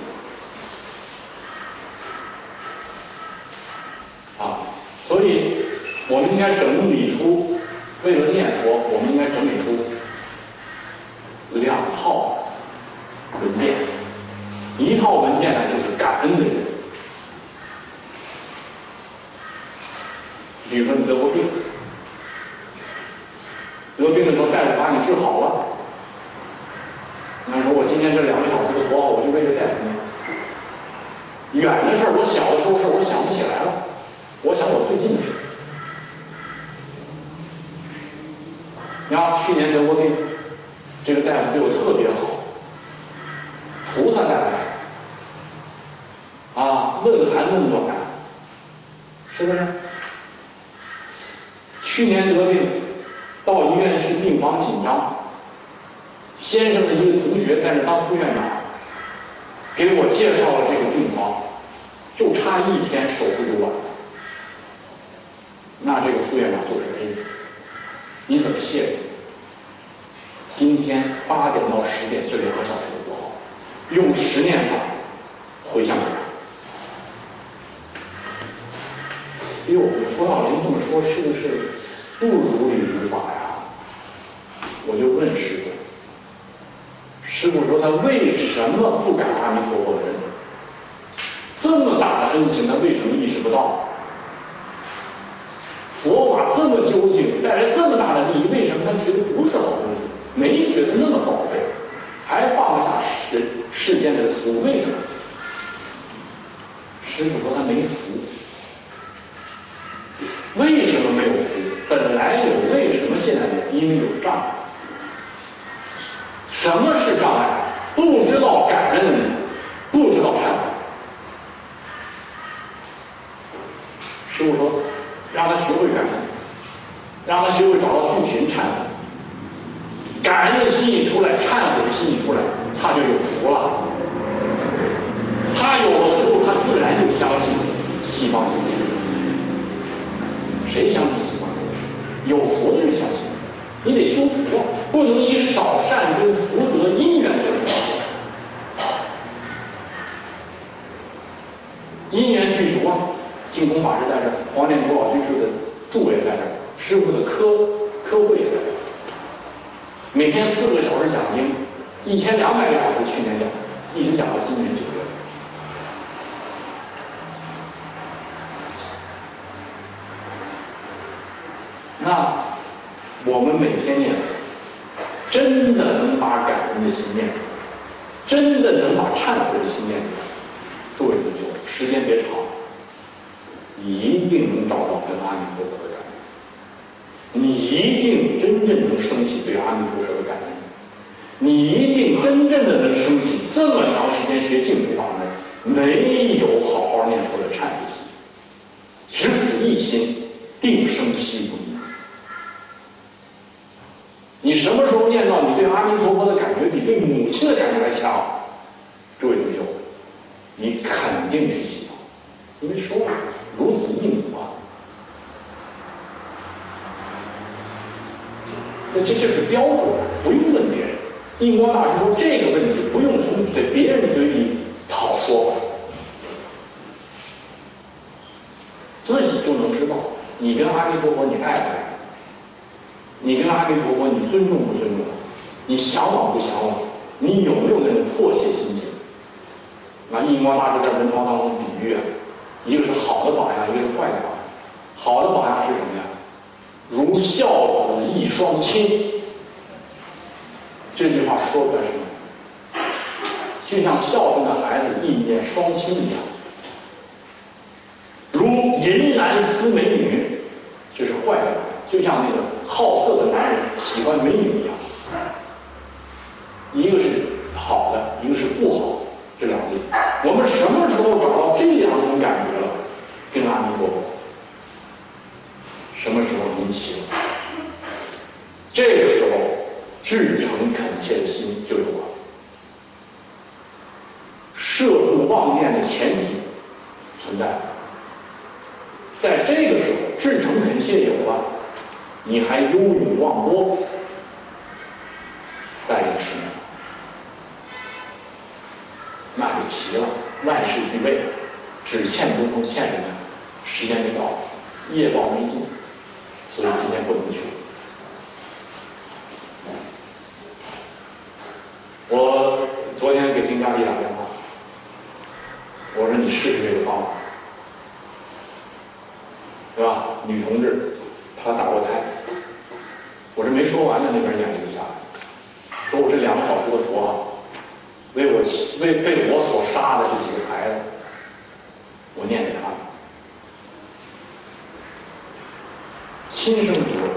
啊，所以我们应该整理出，为了念佛，我们应该整理出两套文件。一套文件呢，就是感恩的人。比如说你得过病，得病的时候大夫把你治好了，那说我今天这两个小时的佛号，我就为这大夫念。远的事儿，我小的时候事儿，我想不起来了。我想我最近的事。呀，去年得过病，这个大夫对我特别好，菩萨大夫啊，问寒问暖，是不是？去年得病，到医院去，病房紧张，先生的一个同学在那当副院长，给我介绍了这个病房，就差一天手术就完了。那这个副院长就是哎，你怎么谢我？今天八点到十点这两个小时的佛号，用十念法回向给他。哎呦，佛老您这么说是不是不如理如法呀？我就问师父，师父说他为什么不感阿弥陀佛的人？这么大的恩情，他为什么意识不到？佛法这么究竟，带来这么大的利益，为什么他觉得不是好东西？没觉得那么宝贝，还放不下世世间的俗？为什么？师父说他没福。为什么没有福？本来有，为什么现在没有？因为有障碍。什么是障碍？不知道感恩，不知道忏悔。师父说，让他学会感恩，让他学会找到具体的忏悔。感恩的心一出来，忏悔的心一出来，他就有福了。他有了福，他自然就相信西方精神。谁相信西方精神？有福的人相信。你得修福啊，不能以少善根福德因缘得福。因缘具足啊，净空法师在这儿，黄念祖老居士的住也在这儿，师父的科科会也在这儿。每天四个小时讲经，一千两百个小时去年讲，一直讲到今年九月。那我们每天念，真的能把感恩的心念，真的能把忏悔的心念，诸位同学，时间别长，一定能找到跟阿弥陀佛的感恩，你一定真正能升起对阿弥陀佛的感恩，你一定真正的能升起这么长时间学净土法门没有好好念佛的忏悔心，只此一心，定生息不移。你什么时候念到你对阿弥陀佛的感觉比对母亲的感觉还强？诸位同学，你肯定去祈祷，因为说了如子忆母啊。那这就是标准，不用问别人。印光大师说这个问题不用从嘴别人嘴里讨说法，自己就能知道。 你跟阿弥陀佛你爱不爱？你跟阿弥陀佛你尊重不尊重？你向往不向往？你有没有那种迫切心情？那印光大师在文章当中比喻啊，一个是好的榜样，一个是坏的榜样。好的榜样是什么呀？如孝子义双亲。这句话说出来什么？就像孝顺的孩子意念双亲一样，如淫男思美女，这是坏的，就像那个好色的男人喜欢美女一样。一个是好的，一个是不好，这两类。我们什么时候找到这两种感觉了？跟阿弥陀佛，什么时候离奇了？这个时候至诚恳切的心就有了。摄入妄念的前提存在，在这个时候至诚恳切有了，你还忧勇忘波，再一个什么？那就齐了，万事俱备，只欠东风欠什么？时间没到，业报没尽，所以今天不能去。我昨天给丁佳丽打电话，我说你试试这个方法，对吧？女同志，她打过胎。我这没说完呢，那边眼睛就下来，说我这两个小时的佛啊，为我为被我所杀的这几个孩子，我念给他们，亲生女儿，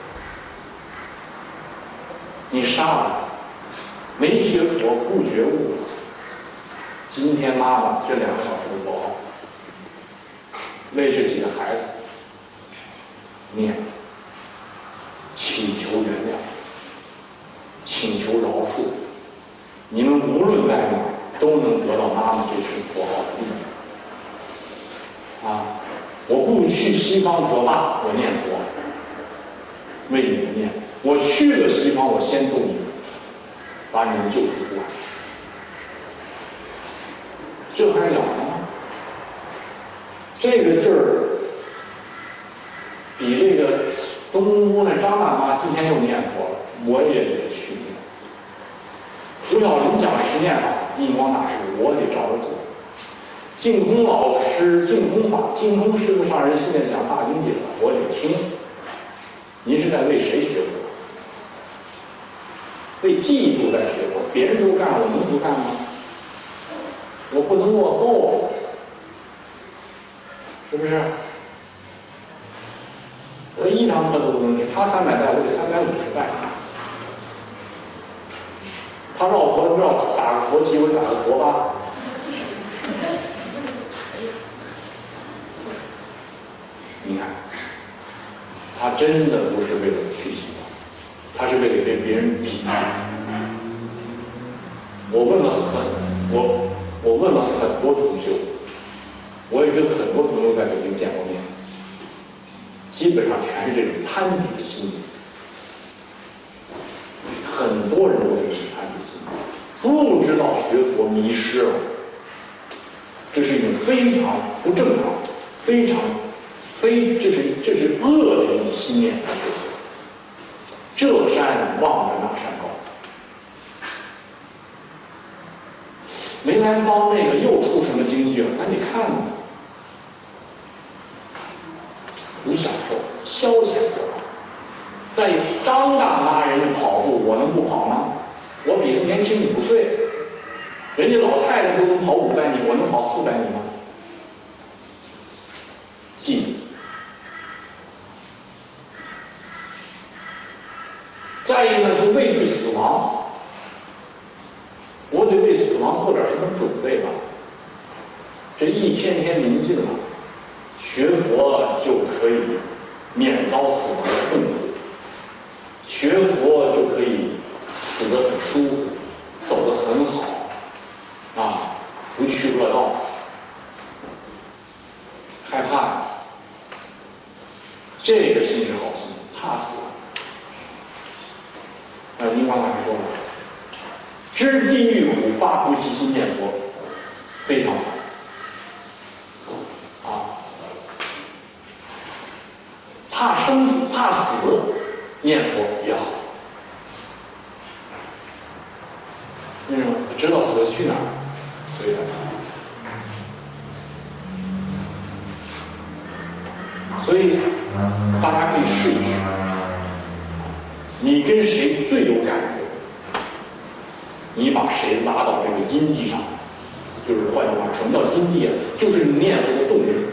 你杀了，没学佛不觉悟，今天妈妈这两个小时的佛号，为这几个孩子念，祈求原谅，请求饶恕，你们无论在哪都能得到妈妈这声佛号的力量啊！我不去西方则罢，我念佛，为你们念。我去了西方，我先度你们，把你们救赎出来。这还了得吗？这个劲儿比这个东屋那张大妈今天又念佛了，我也得去念。胡小林讲十念法，印光大师我得照着做。净空老师净空法，净空师傅上人现在讲大经解，我得听。您是在为谁学佛？为嫉妒在学佛，别人都干，我能不干吗？我不能落后，是不是？我一堂课都不能听，他三百拜，我得三百五十拜。他绕佛绕打个佛七，我打个佛八。你看，他真的不是为了去西方，他是为了跟别人比。我问了很我我问了很多同修，我也跟很多朋友在北京见过面，基本上全是这种攀比的心理。很多人都是这种攀比心理，不知道学佛迷失了，这是一种非常不正常、非常非这是这是恶的一种心念来学佛。这山望着那山高。梅兰芳那个又出什么京剧了？那你看呢？你享受消遣就好。在张大妈人家跑步，我能不跑吗？我比他年轻五岁，人家老太太都能跑五百米，我能跑四百米吗？记住。再一个呢，就畏惧死亡。我得为死亡做点什么准备吧。这一天天临近了，学佛就可以免遭死亡的痛苦，学佛就可以死得很舒服，走得很好，啊，不去恶道。害怕呀，这个心是好心，怕死了。那印光大师说了，知地狱苦，发菩提心念佛，非常好啊。 念佛也好。那种知道死了去哪儿，所以所以大家可以试一试，你跟谁最有感觉，你把谁拉到这个因地上，就是换句话，什么叫因地啊？就是你念佛的动力。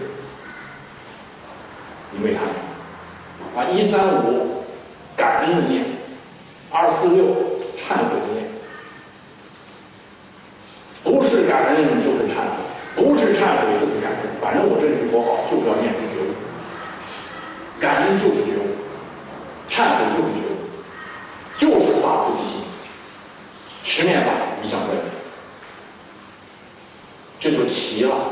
你为他念啊，一三五感恩的念，二四六忏悔的念。不是感恩就是忏悔，不是忏悔就是感恩。反正我这句佛号就是要念觉悟，感恩就是觉悟，忏悔就是觉悟，就是发菩提心，十念法一向观念，这就齐了。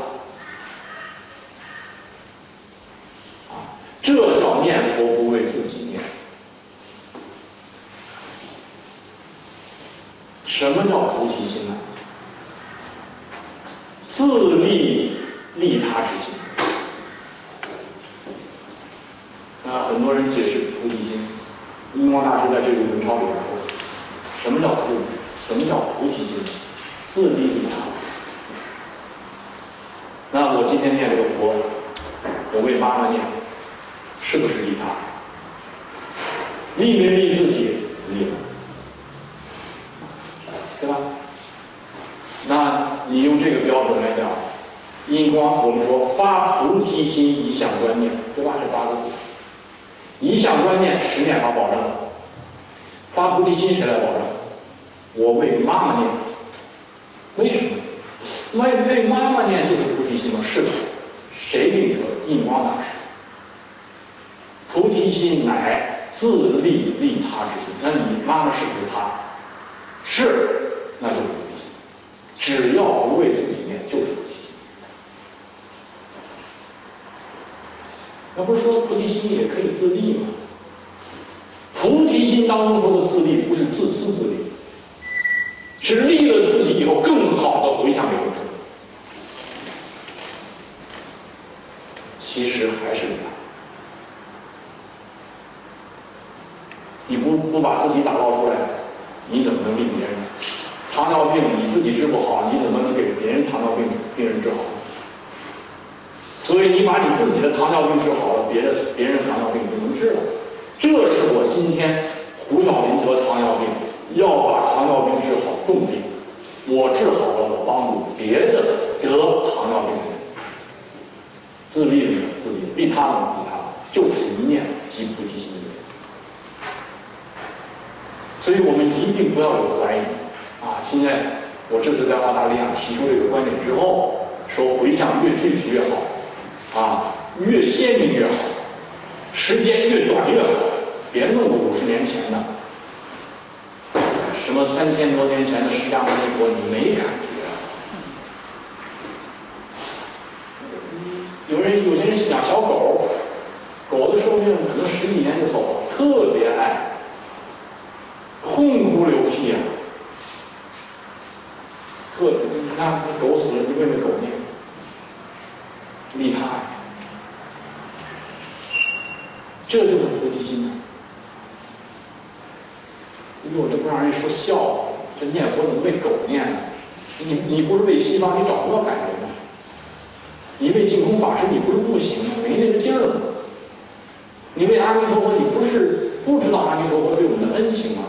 啊，这叫念佛不为自己念。什么叫菩提心呢？自利利他之心。那很多人解释菩提心，印光大师在这个文钞里边说，什么叫自利？什么叫菩提心？自利利他。那我今天念这个佛，我为妈妈念，是不是利他？利没利自己？利了，对吧？那你用这个标准来讲，印光我们说发菩提心一向观念，对吧？这八个字，一向观念十念法保证。发菩提心谁来保证？我为妈妈念。为什么？为为妈妈念就是菩提心吗？是的。谁给你说的？印光大师。菩提心乃自利利他之心。那你妈妈是不是他？是，那就是菩提心。只要不为自己念，就是菩提心。那不是说菩提心也可以自利吗？菩提心当中说的自利，不是自私自利，是利了自己以后更好的回向给众生。其实还是利他。你不不把自己打造出来，你怎么能利别人？糖尿病你自己治不好，你怎么能给别人糖尿病病人治好？所以你把你自己的糖尿病治好了，别的别人的糖尿病就能治了。这是我今天胡晓林得糖尿病，要把糖尿病治好动力。我治好了，我帮助别的得糖尿病的人。自利利自利，利他呢利他，就是一念即菩提心的人。所以我们一定不要有怀疑啊！现在我这次在澳大利亚提出这个观点之后，说回向越具体越好，啊，越鲜明越好，时间越短越好，别弄个五十年前的，什么三千多年前的释迦牟尼佛，你没感觉。有人有些人养小狗，狗的寿命可能十几年就走了，特别爱。痛哭流涕啊！特你看狗死了，你为那狗念，利他，这就是菩提心啊！哟，这不让人说笑话，这念佛怎么为狗念呢？你你不是为西方，你找不到感觉吗？你为净空法师，你不是不行吗？没那个劲儿吗？你为阿弥陀佛，你不是不知道阿弥陀佛对我们的恩情吗？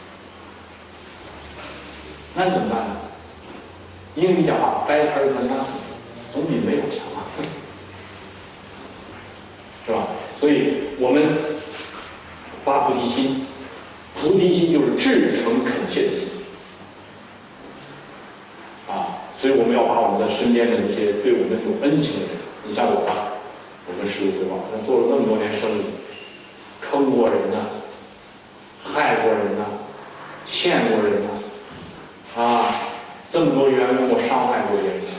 那你怎么办呢？英语讲话 better than nothing， 总比没有强啊，是吧？所以我们发菩提心，菩提心就是至诚恳切的心啊。所以我们要把我们的身边的那些对我们有恩情的人，你像我吧，我跟师父汇报，我做了那么多年生意，坑过人呢，害过人呢，欠过人呢。啊，这么多员工我伤害过别人，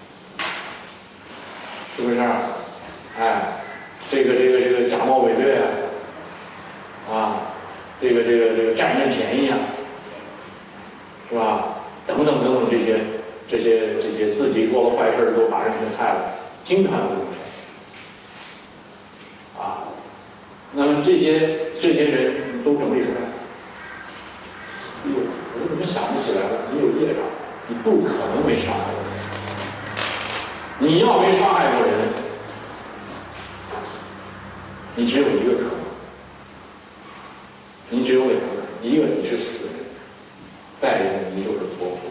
是不是？哎，这个这个这个假冒伪劣啊，啊，这个这个这个占人便宜啊，是吧？等等等等这些这些这些自己做了坏事都把人给害了，经常有这种事。啊，那么这些这些人都整理出来。哎呦，我怎么想不起来了？你有业障，你不可能没伤害过人。你要没伤害过人，你只有一个可能，你只有两个，一个你是死人，再一个你就是佛陀。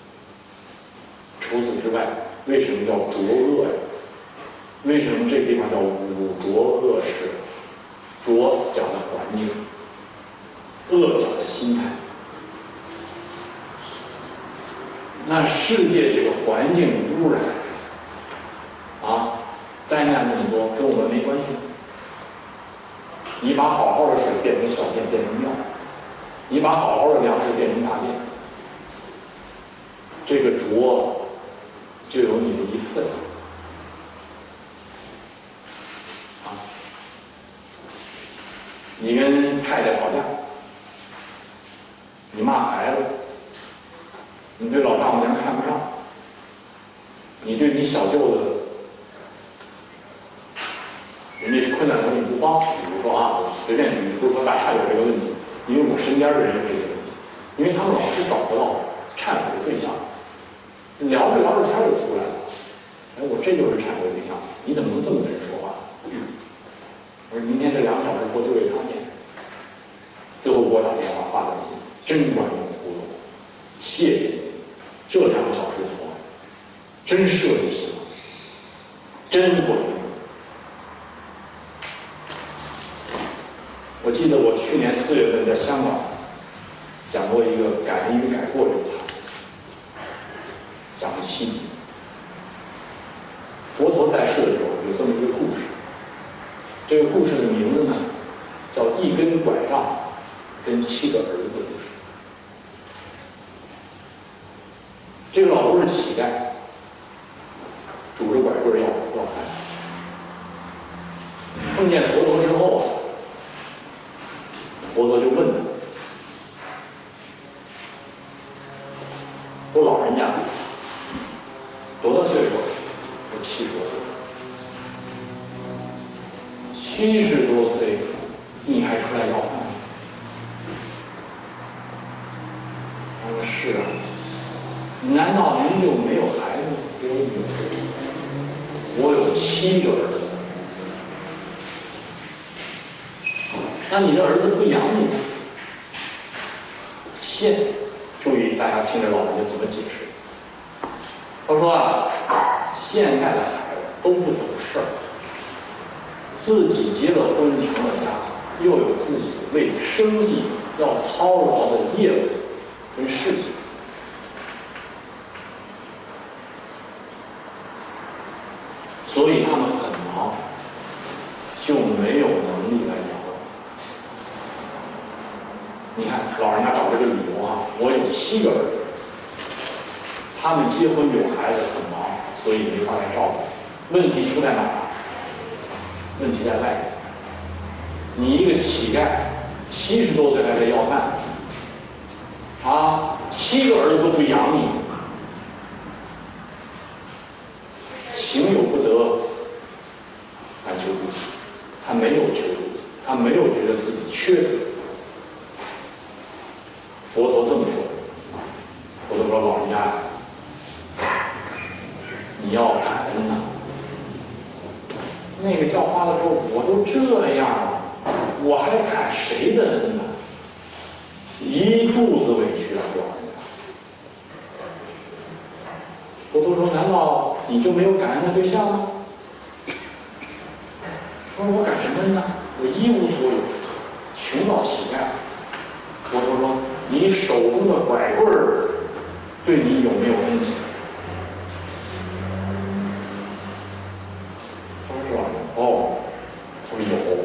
除此之外，为什么叫浊恶呀？为什么这地方叫五浊恶世？浊讲的环境，恶讲的心态。那世界这个环境污染啊，灾难那么多，跟我们没关系。你把好好的水变成小便，变成尿；你把好好的粮食变成大便，这个浊就有你的一份。啊，你跟太太吵架，你骂孩子，你对老丈母娘看不上，你对你小舅子，人家困难时候你不帮，比如说啊，我随便举，不是说大忏有这个问题，因为我身边的人有这个问题，因为他们老是找不到忏悔的对象，聊着聊着天就出来了，哎，我这就是忏悔对象，你怎么能这么跟人说话？我说明天这两个小时给我对对他面，最后给我打电话发短信，真管用胡总，谢谢你，这两个小时佛，真摄你心，真管用。我记得我去年四月份在香港讲过一个感恩与改过这个话题，讲了七集。佛陀在世的时候有这么一个故事，这个故事的名字呢叫《一根拐杖跟七个儿子的故事》。这个老头是乞丐，拄着拐棍要要饭，碰见佛陀之后啊，佛陀就问他，说老人家多大岁数？说七十多岁。七十多岁你还出来要饭？他说是啊。难道您就没有孩子？我有，我有七个儿子。那你的儿子不养你吗？现注意大家听着老人家怎么解释。他说啊，现在的孩子都不懂事儿，自己结了婚成了家，又有自己为生计要操劳的业务跟事情，所以他们很忙，就没有能力来养老。你看老人家找这个理由啊，我有七个儿子，他们结婚有孩子很忙，所以没法来照顾。问题出在哪儿？问题在外面。你一个乞丐，七十多岁还在要饭，啊，七个儿子都不养你，情有不得，反求诸己。他没有求诸己，他没有觉得自己缺什么。佛陀这么说，佛陀说老人家，你要感恩呐、啊。那个叫花子说，我都这样了，我还感谁的恩呢？一肚子委屈啊，老人家。佛陀说，难道你就没有感恩的对象吗？说我感什么恩呢？我一无所有，穷到乞丐。佛陀说，你手中的拐棍儿对你有没有恩情？他说是吧？哦，他说有。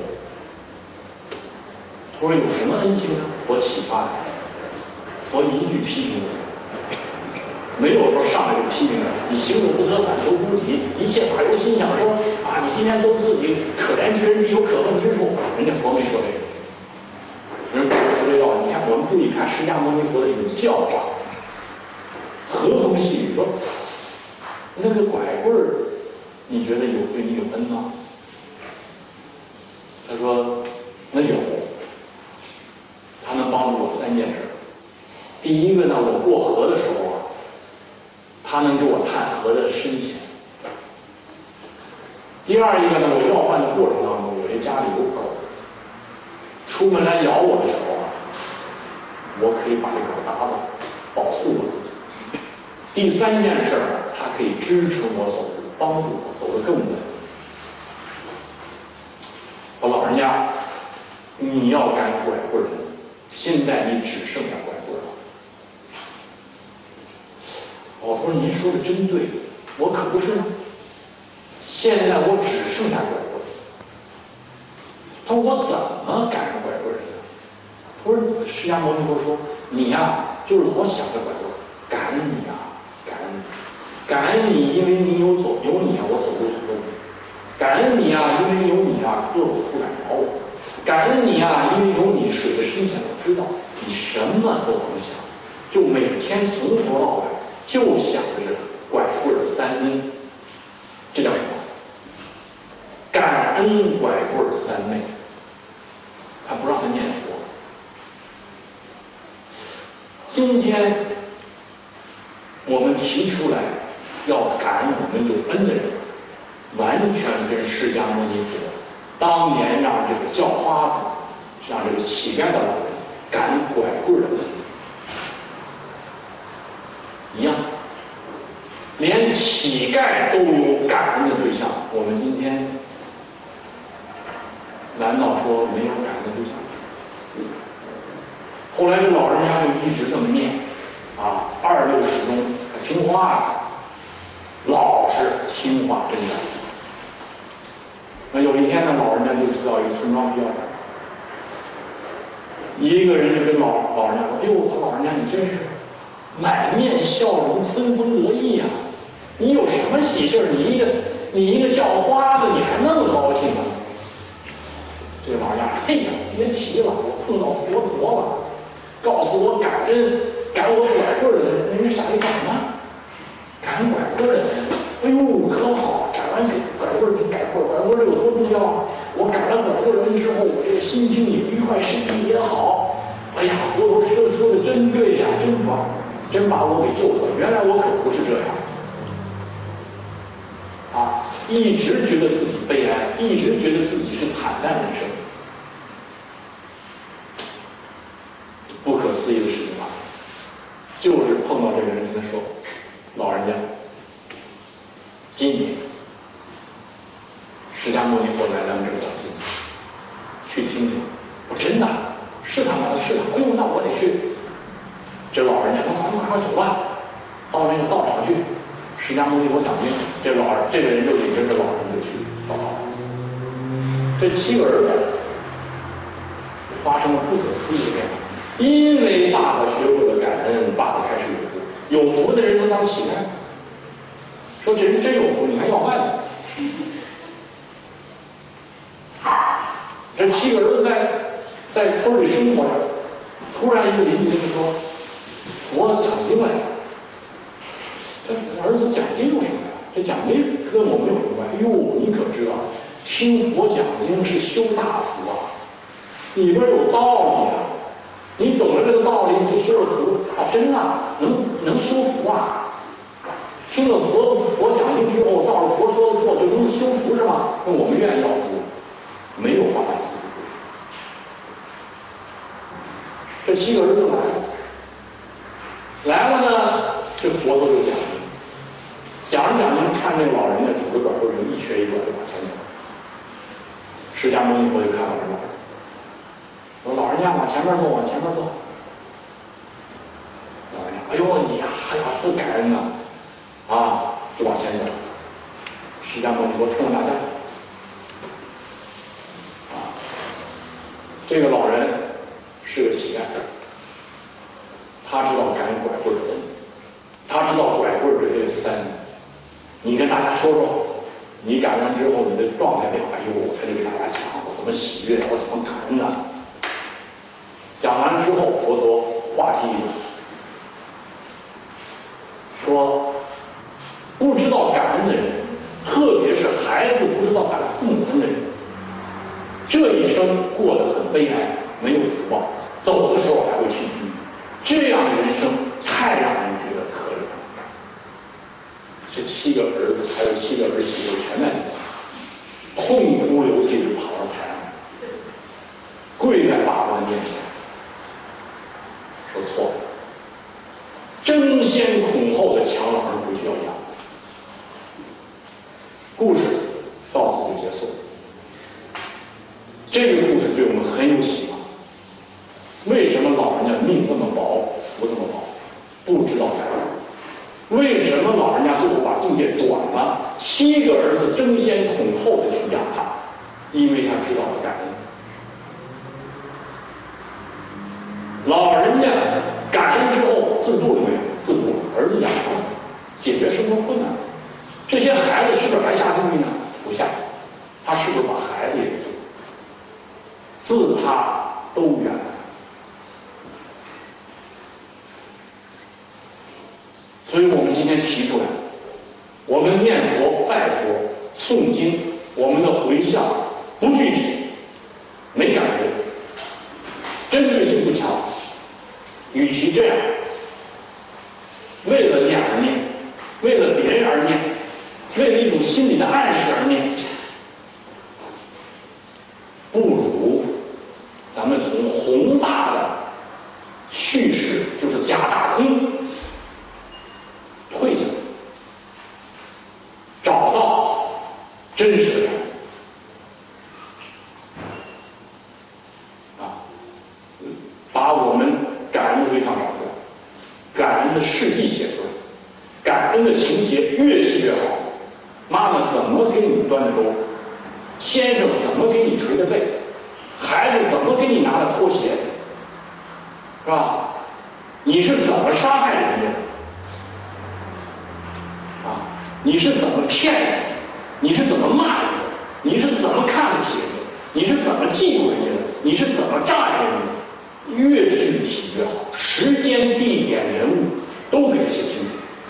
他说有什么恩情呢？我启发他，我一句批评我，没有说上来就批评他，你行有不得，反求诸己，一切法由心想生啊！你今天都自己可怜之人必有可恨之处，人家佛没说这个。人佛说这道理，你看我们注意看释迦牟尼佛的这种教法，和风细雨说，那个拐棍儿，你觉得有对你有恩吗？他说那有。 帮助我三件事。第一个呢，我过河的时候啊，他能给我探河的深浅。第二一个呢，我要饭的过程当中，我这家里有狗，出门来咬我的时候啊，我可以把这狗打倒，保护我自己。第三件事儿，它可以支撑我走路，帮助我走得更稳。我老人家，你要赶拐棍儿，现在你只剩下拐棍了。我说您说的真对，我可不是吗？现在我只剩下拐棍儿。他说我怎么赶上拐棍儿的？他说释迦牟尼佛说你呀、啊，就是老想着拐棍儿，感恩你啊，感恩你，感恩你，因为你有走有你啊，我走路很稳。感恩你啊，因为有你啊，恶狗不敢咬我。感恩你啊，因为有你，水的深浅我知道。你什么都甭想，就每天从头到尾就想着拐棍儿三恩，这叫什么？感恩拐棍儿三昧。还不让他念佛。今天我们提出来要感恩我们有恩的人，完全跟释迦牟尼佛当年让这个叫花子，让这个乞丐的老人感拐棍的恩一样，连乞丐都有感恩的对象。我们今天难道说没有感恩的对象？后来这老人家就一直这么念啊，二六始终听话啊，老实听话真的。那有一天呢，老人家就知道一个村庄需要点，一个人就跟老老人家说：“哎呦，他老人家你真是满面笑容，春风得意啊！你有什么喜事儿？你一个你一个叫花子，你还那么高兴啊？”这个老人家，哎呀，别提了，我碰到佛陀了，告诉我感恩，赶我拐棍的人，你啥意思啊？赶拐棍的人，哎呦，可好，赶完拐棍儿，改棍儿，拐棍儿有多重要啊？我赶完拐棍人之后，我这个心情也愉快，身体也好。哎呀，佛陀说说的真对呀，真棒，真把我给救出来。原来我可不是这样。啊，一直觉得自己悲哀，一直觉得自己是惨淡人生。不可思议的事情啊，就是碰到这个人跟他说：“老人家，今年释迦牟尼佛来咱们这儿讲经，去听听。”我真的是他吗？是他。哎呦，那我得去。这老人家，那咱们赶快走吧，到那个道场去。释迦牟尼佛讲经，这老这个人就领着这老人就去到道场。这七个儿子发生了不可思议的变化，因为爸爸学会了感恩，爸爸开始有福。有福的人能当乞丐，说这人真有福，你还要饭呢。这七个儿子在在村里生活着，突然一个邻居跟他说：“我讲经来了。”这儿子讲经有什么呀？这讲经跟我们有什么关系？哟，你可知道，听佛讲经是修大福啊，里边有道理啊。你懂了这个道理，你就修了福啊！真的能能修福啊！听了佛佛讲经之后，照着佛说的做，就能修福是吗？那我们愿意要福，没有话题。这七个儿子来了，来了呢，这佛陀就讲经，讲着讲着，看这个老人家拄着拐棍就一瘸一拐的往前走。释迦牟尼佛就看到这老人，说：“老人家往前面走，往前面走。”老人家，哎呦你呀，哎呀，多感恩呐！啊，就往前走。释迦牟尼佛冲着大家，啊，这个老人是个乞丐，他知道感恩拐棍的恩，他知道拐棍的这个三。你跟大家说说，你感恩之后你的状态变化，哎呦，他就给大家讲我怎么喜悦，我怎么感恩啊。讲完之后，佛陀话题一转，说不知道感恩的人，特别是孩子不知道感父母恩的人，这一生过得很悲哀，没有福报，走的时候还七个儿子还有七个儿媳妇全在里边，痛哭流涕地跑到台上，跪在爸爸的面前，说错了，争先恐后的抢老人回去要养。故事到此就结束了。这个故事对我们很有启发。为什么老人家命这么薄，福这么薄，不知道感恩？为什么老人家最后把境界转了？七个儿子争先恐后的去养他，因为他知道了感恩。老人家感恩之后自度了没有？自度了，儿子养活了，解决生活困难。这些孩子是不是还下地狱呢？不下，他是不是把孩子也给自他都远了？所以我们今天提出来，我们念佛、拜佛、诵经，我们的回向不具体，没感觉，针对性不强。与其这样，为了念而念，为了别人而念，为了一种心理的暗示而念，不如咱们从宏大的叙事，就是假大空，退下来，找到真实的感恩啊，把我们感恩的对象找出来，感恩的事迹写出来，感恩的情节越细越好。妈妈怎么给你端的粥，先生怎么给你捶的背，孩子怎么给你拿的拖鞋，是吧？你是怎么伤害人家的？啊，你是怎么骗人的？你是怎么骂人的？你是怎么看不起人的？你是怎么嫉妒人家的？你是怎么障碍人家的？越具体越好，时间、地点、人物都给写清楚。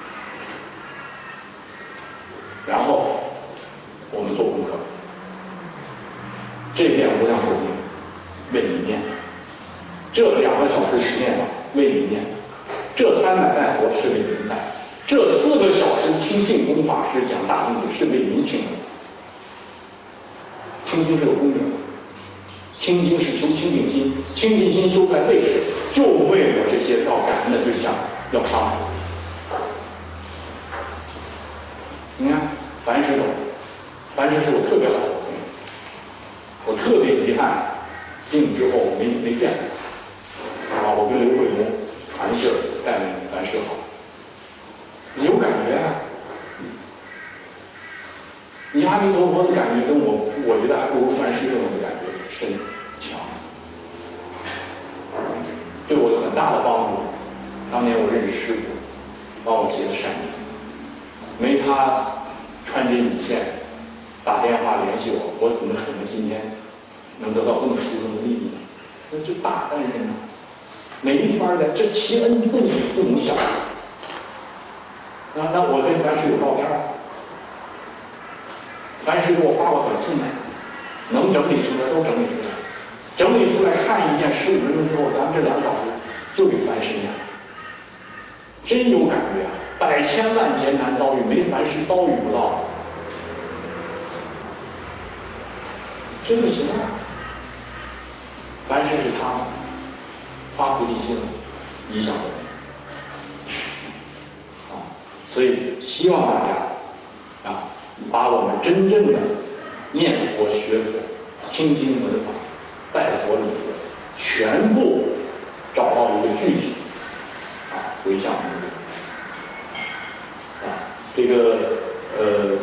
然后我们做功课，这遍无量寿经为你念，这两个小时实践法为你念，这三百拜佛是为您拜，这四个小时听净空法师讲大经典是为您听的。听经是有功德的，听经是修清净心，清净心修在为谁？就为我这些要感恩的对象，要伤害。你看，樊师走，樊师是我特别好的朋友，我特别遗憾，病之后没没见过。啊，我跟刘慧荣传信儿，带领樊师好，你有感觉啊？你阿弥陀佛的感觉跟我，我觉得还不如樊师这种的感觉深强，对我有很大的帮助。当年我认识师父，帮我结了善缘，没他穿针引线，打电话联系我，我怎么可能今天能得到这么殊胜的利益呢？那这大恩人啊，没法的，这其恩不比父母小。那那我跟樊师有照片啊。樊师给我发过短信来，能整理出来都整理出来，整理出来看一遍十五分钟之后，咱们这两小时就给樊师念，真有感觉啊！百千万劫难遭遇，没樊师遭遇不到，真的行啊！樊师是他发菩提心了，影响我们啊，所以希望大家啊。把我们真正的念佛、学佛、听经闻法、拜佛礼佛，全部找到一个具体啊回向目标啊，这个呃，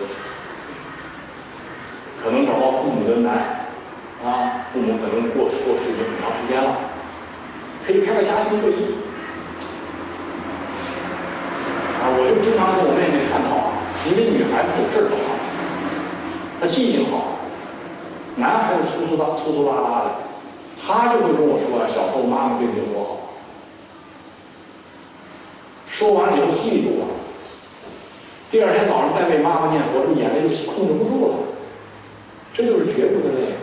可能找到父母的难啊，父母可能过过世已经很长时间了，可以开个家庭会议啊，我就经常跟我妹妹探讨啊。因为女孩子有事儿多，她记性好，男孩子粗粗拉粗粗拉拉的，她就会跟我说啊，小时候妈妈对你有多好。说完了以后记住了，第二天早上再为妈妈念佛，这眼泪就控制不住了，这就是觉悟的泪，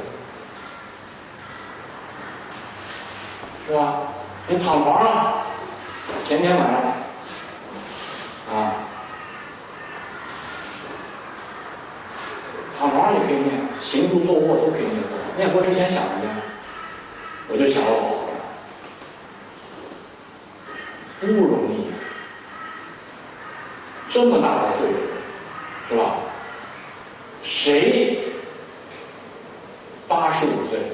是吧？你躺床上，前天晚上啊。 行住坐卧都可以念佛。念佛之前想什么呀？我就想到老和尚，不容易，这么大的岁数，是吧？谁八十五岁，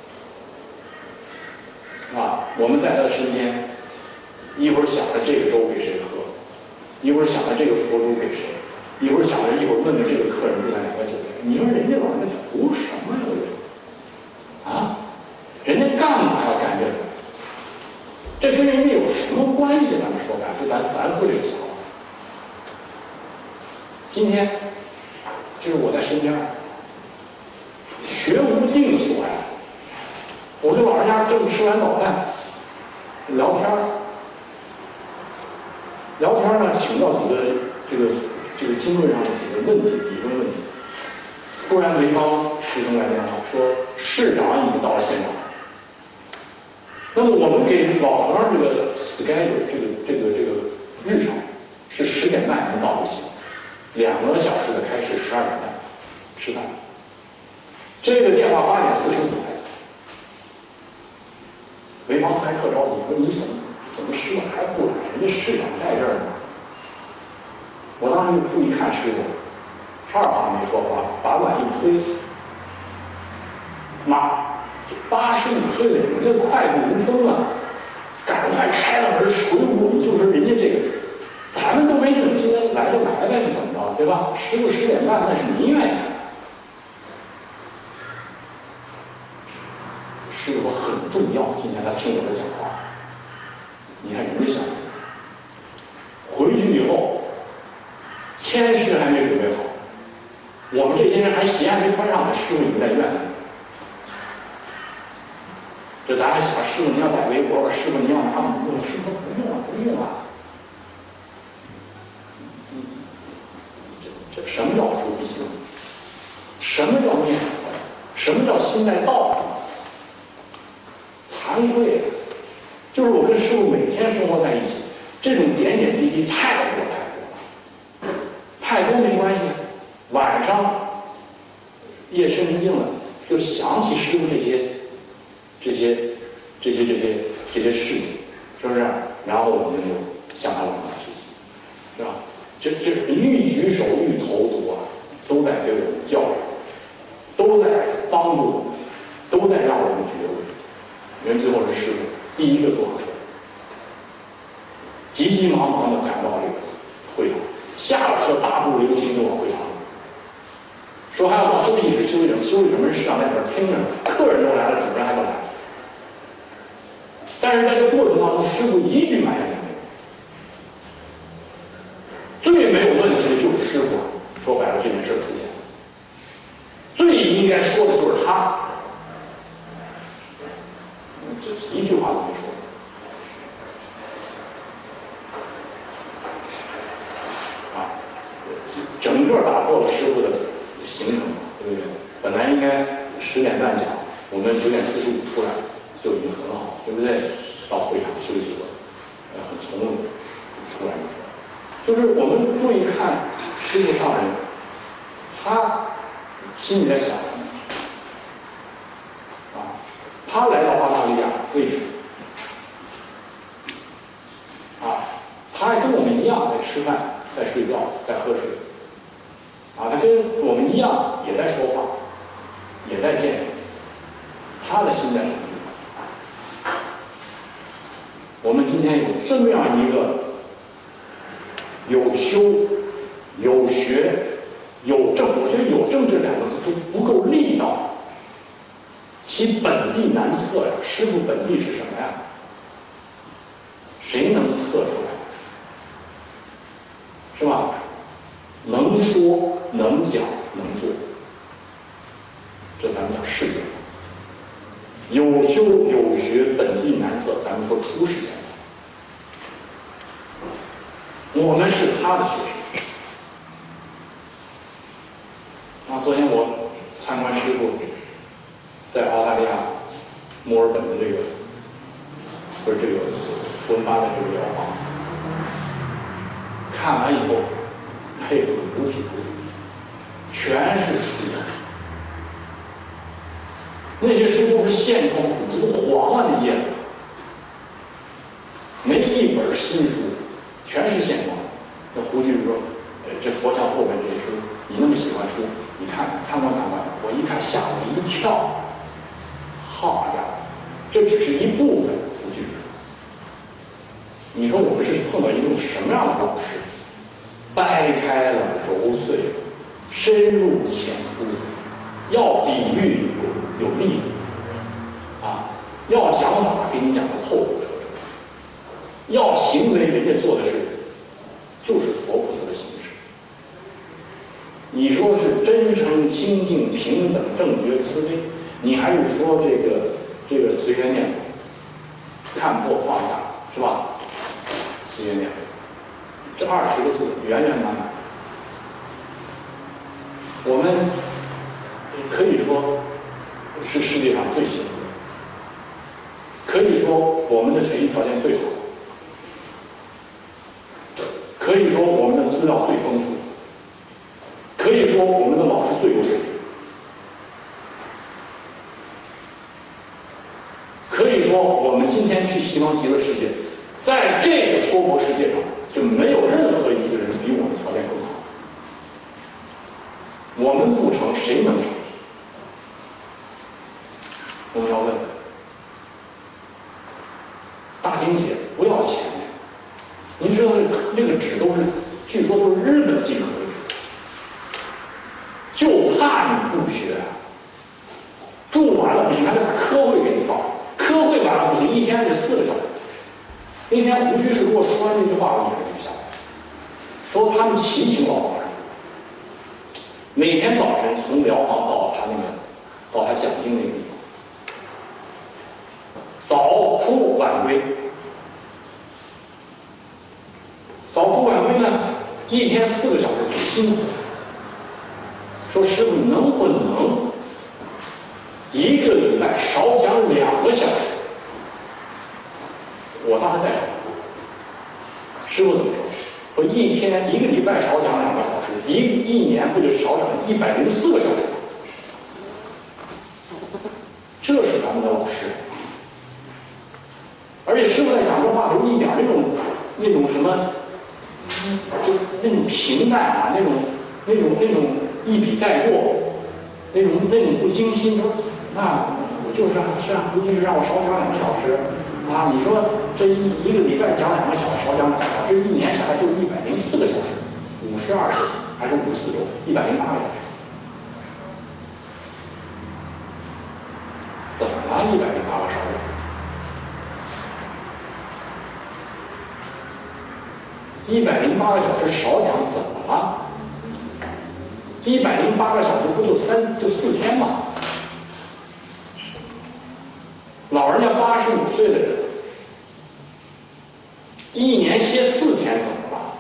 是吧？我们在他的身边，一会儿想着这个粥给谁喝，一会儿想着这个佛珠给谁，一会儿想着一会儿问问这个客人住在哪个酒店。你说人家老人家图什么呀？啊，人家干嘛要干这个？这跟人家有什么关系？咱们说白了，就咱咱说这个情况。今天就是我在身边，学无定所呀。我跟老人家正吃完早饭，聊天聊天呢，请教几个这个这个经论上的几个问题，理论问题。突然潍坊师兄来电话说，市长已经到了现场。那么我们给老和尚这个 schedule 这个这个这个日程是十点半能到就行，两个小时的开始，十二点半吃饭。这个电话八点四十五来的，潍坊还特着急，说你怎么怎么师傅还不来？人家市长在这儿呢。我当时就注意看师傅，二话没说话，把碗一推，妈，八十五岁的人，这快步如风啊，赶快开了门回屋。就说人家这个，咱们都没等今天来就来了，是怎么着，对吧？师傅十点半那是您愿意。师傅说很重要，今天他听我的讲话。你看人家想，回去以后，签诗还没准备好，我们这些人还鞋还没穿上呢，师傅已经在院里。这咱还想，师傅您要带围脖吧，师傅您要拿五用，师傅说不用了，不用了。嗯，这这什么叫菩提心？什么叫念佛？什么叫心在道上？惭愧了，就是我跟师傅每天生活在一起，这种点点滴滴太多太多了，太多没关系。晚上夜深人静了，就想起师傅这些这些这些这些这些事情，是不是？然后我们就向他老妈学习，是吧？这这一举手一投足啊，都在给我们教育，都在帮助我们，都在让我们觉悟。人最后是师傅第一个坐上车，急急忙忙的赶到这个会场，下了车大步流星就往会场走，说还要到休息室休息什么休息什么？人市长在那儿听着，客人都来了，主人还不来。但是在这过程当中，师傅一句埋怨都没有。最没有问题的就是师傅，说白了这件事出现了，最应该说的就是他。这一句话都没说，啊，整个打破了师傅的行程，对不对？本来应该十点半讲，我们九点四十五出来就已经很好，对不对？到会场休息会，呃，很从容，出来就说，就是我们注意看师傅上人，他心里在想什么？啊，他来到澳大利亚为什么？啊，他也跟我们一样在吃饭，在睡觉，在喝水。啊，他跟我们一样也在说话，也在见人。他的心在什么地方？我们今天有这么样一个有修、有学、有正，我觉得有正这两个字都不够力道。其本地难测呀，师傅本地是什么呀？谁能测出来？是吧？能说能讲能做，这咱们叫世人。有修有学，本地难测，咱们说出世间。我们是他的学生。啊，昨天我参观师傅在澳大利亚墨尔本的这个不是这个佛恩巴的这个疗房，看完以后佩服五体投地，全是书。 那些书都是线条糊黄了的页子，没一本新书，全是线条。那胡居士说：“呃，这佛教后面这些书，你那么喜欢书，你看参观参观。”我一看，吓我一跳。好家伙，这只是一部分胡居士。你说我们是碰到一种什么样的老师？掰开了揉碎了，深入浅出，要比喻有有力啊，要讲法给你讲的透透彻彻，要行为人家做的是就是佛菩萨的形式。你说是真诚、清净、平等、正觉、慈悲，你还是说这个这个随缘念佛，看破放下，是吧？随缘念佛，这二十个字圆圆满满。我们可以说是世界上最幸福的，可以说我们的学习条件最好，可以说我们的资料最丰富，可以说我们的老师最有水平，可以说我们今天去西方极乐世界，在这个娑婆世界上就没有任何一个人比我们条件更好。我们不成，谁能成？我们要问大经姐不要钱，您知道这那个纸都是，据说都是日本进口的纸，就怕你不学，住完了你还得把科会给你报，科会完了不行，一天得四个小时。那天胡居士跟我说完这句话，我一直就下来，说他们祈求老和尚，每天早晨从疗房到他那个到他讲经那个地方，早出晚归。早出晚归呢，一天四个小时挺辛苦。说师傅能不能一个礼拜少讲两个小时？我当时在想，师傅怎么说？说一天一个礼拜少讲两个小时，一一年不就少讲一百零四个小时？这是咱们的老师。而且师傅在讲这话的时候，一点那种那种什么，就那种平淡啊，那种那种那种一笔带过，那种那种不精心说，那我就是让是让胡居士让我少讲两个小时啊！你说这一一个礼拜讲两个小时，少讲两个小时，一年下来就一百零四个小时，五十二周还是五十四周，一百零八个小时。怎么了？一百零八个小时？一百零八个小时少讲怎么了？一百零八个小时不就三就四天吗？老人家八十五岁的人，一年歇四天怎么了？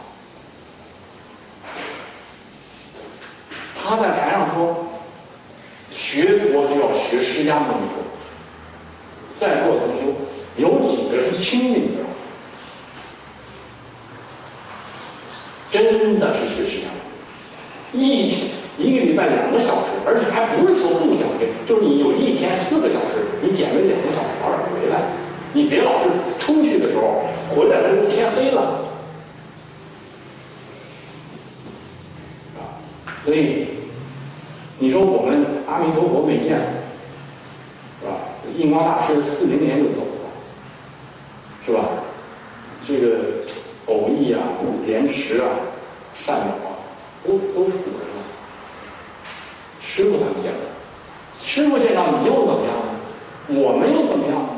他在台上说，学佛就要学释迦牟尼佛。在座同修有几个人听明白了？真的是学释迦牟尼，一一个礼拜两个小时，而且还不是说不讲经，就是你有一天四个小时，你减为两个小时，早点回来。你别老是出去的时候回来的时候天黑了啊！所以你说我们阿弥陀佛没见过，是吧？印光大师四零年就走了，是吧？这个偶益啊、莲池啊、善宝啊，都都是古人了。师傅他们见到，师傅见到你又怎么样呢？我们又怎么样呢？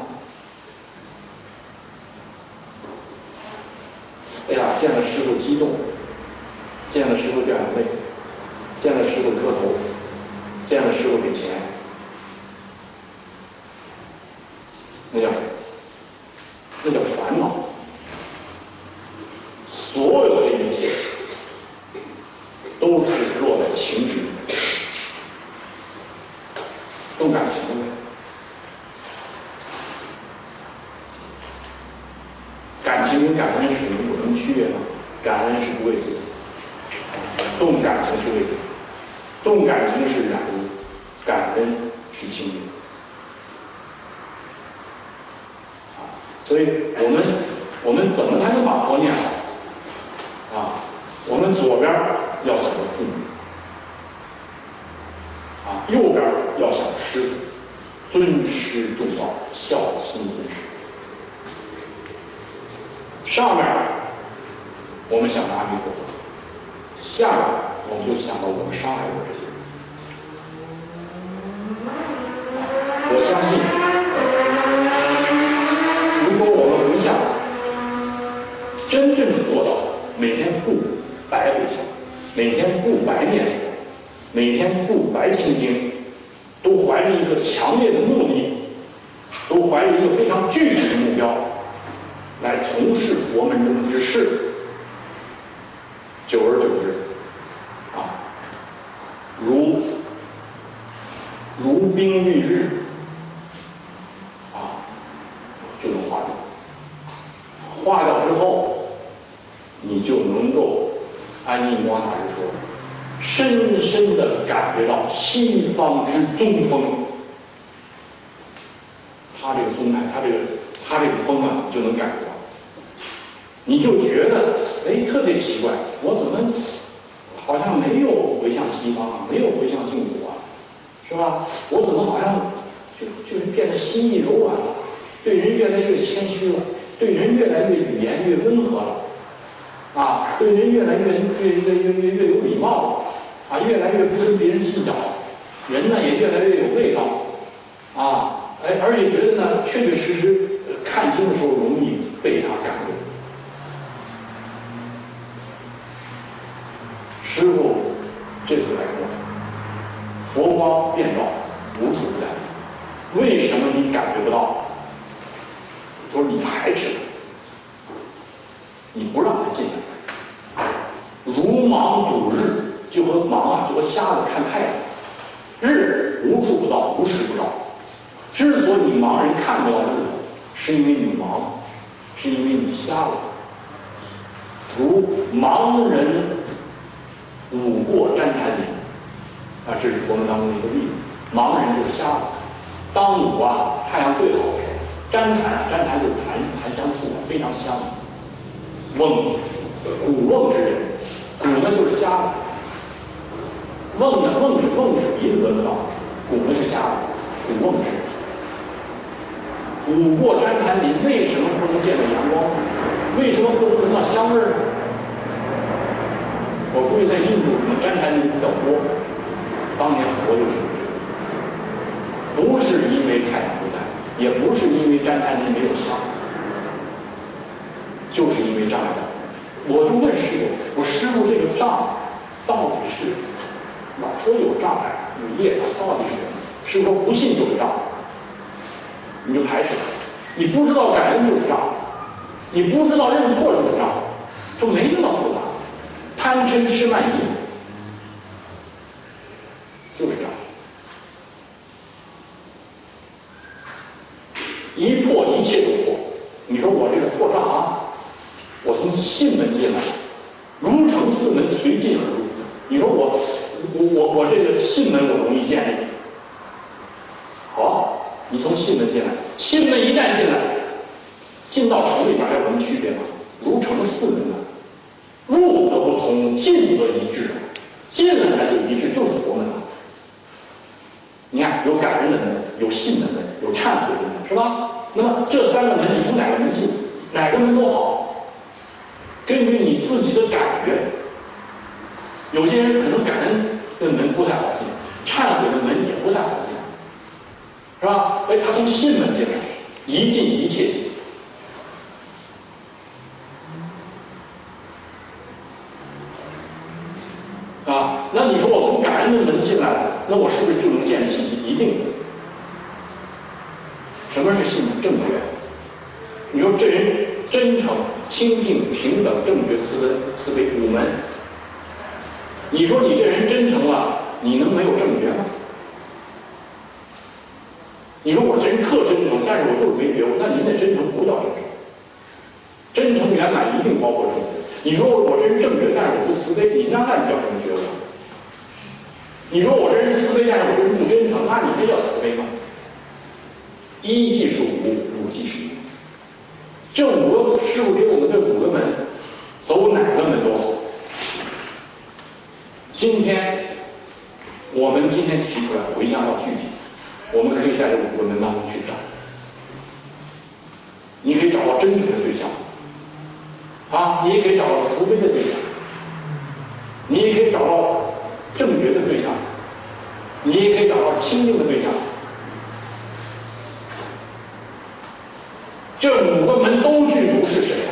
哎呀，见了师傅激动，见了师傅掉眼泪，见了师傅磕头，见了师傅给钱，那叫那叫烦恼。所有这一切都是落在情执，动感情的。感情跟感恩是有什么区别呢？感恩是不为自己，动感情是为自己，动感情是染污，感恩是清净。 所以我们我们怎么才能把佛念好啊？我们左边要想着父母啊，右边要想师父，尊师重道，孝亲尊师。上面我们想着阿弥陀佛，下面我们就想到我们伤害过这些人。我相信，如果我们回向，真正的做到每天不白回向，每天不白念佛，每天不白听经，都怀着一个强烈的目的，都怀着一个非常具体的目标来从事佛门中之事，久而久之啊，如如冰遇日啊，就能化掉。化掉之后，你就能够安印光大师说，深深地感觉到西方之宗风。他这个宗派，他这个他这个风啊，你就能感觉到，你就觉得哎特别奇怪，我怎么好像没有回向西方啊，没有回向净土啊，是吧？我怎么好像就就是变得心意柔软了，对人越来越谦虚了，对人越来越语言越温和了，啊，对人越来越越越越越越有礼貌了，啊，越来越不跟别人计较，人呢也越来越有味道，啊。哎，而且觉得呢，确确实实看经的时候容易被他感动。师父这次来跟我说，佛光遍照，无处不在，为什么你感觉不到？他说你排斥他，你不让他进来，如盲睹日，就和盲啊，就和瞎子看太阳，日无处不到，无时不照。之所以盲人看不到日，是因为你盲，是因为你瞎了。如盲人舞过旃檀林，啊，这是佛门当中的一个例子。盲人就是瞎子，当午啊太阳最好的时候，旃檀啊，旃檀就是檀檀香树啊，非常香。瓮，古瓮之人，古呢就是瞎子，瓮呢瓮是瓮是鼻子闻不到，古呢是瞎子，古瓮之人。舞过旃檀林，为什么不能见到阳光？为什么不能闻到香味呢？我估计在印度可能旃檀林比较多，当年佛就是不是因为太阳不在，也不是因为旃檀林没有香，就是因为障碍。我就问师父，我师父这个障到底是老说有障碍有业障，到底是什么？师父说不信就是障碍。你就排斥他，你不知道感恩就是障，你不知道认错就是障，就没那么复杂。贪嗔痴慢疑就是障，一破一切都破。你说我这个破障啊，我从信门进来，如成四门随进而入。你说我我我我这个信门我容易建立，好。你从信门进来，信门一旦进来，进到城里边有什么区别吗？如城四门呢，入则不同，进则一致。进来就一致，就是佛门了。你看，有感恩的门，有信的门，有忏悔的门，是吧？那么这三个门，你从哪个门进，哪个门都好，根据你自己的感觉。有些人可能感恩的门不太好进，忏悔的门也不太好进。是吧？哎，他从信门进来，一进一切进。啊，那你说我从感恩的门进来了，那我是不是就能建立信心？一定的。什么是信呢？正觉。你说这人真诚、清净、平等、正觉、慈悲、慈悲五门。你说你这人真诚了，你能没有正觉吗？你说我这人特真诚，但是我就是没觉悟，那您那真诚不叫正觉。真诚圆满一定包括正觉。你说我这人正觉，但是我不慈悲，你那那你叫什么觉悟？你说我这人慈悲，但是我这人不真诚，那你那叫慈悲吗？一即是无，无即是一。 这五个师傅给我们这五个门，走哪个门都好。今天我们今天提出来回向要具体，我们可以在这五个门当中去找，你可以找到真诚的对象，啊，你也可以找到慈悲的对象，你也可以找到正觉的对象，你也可以找到清净的对象。这五个门都具足是谁啊？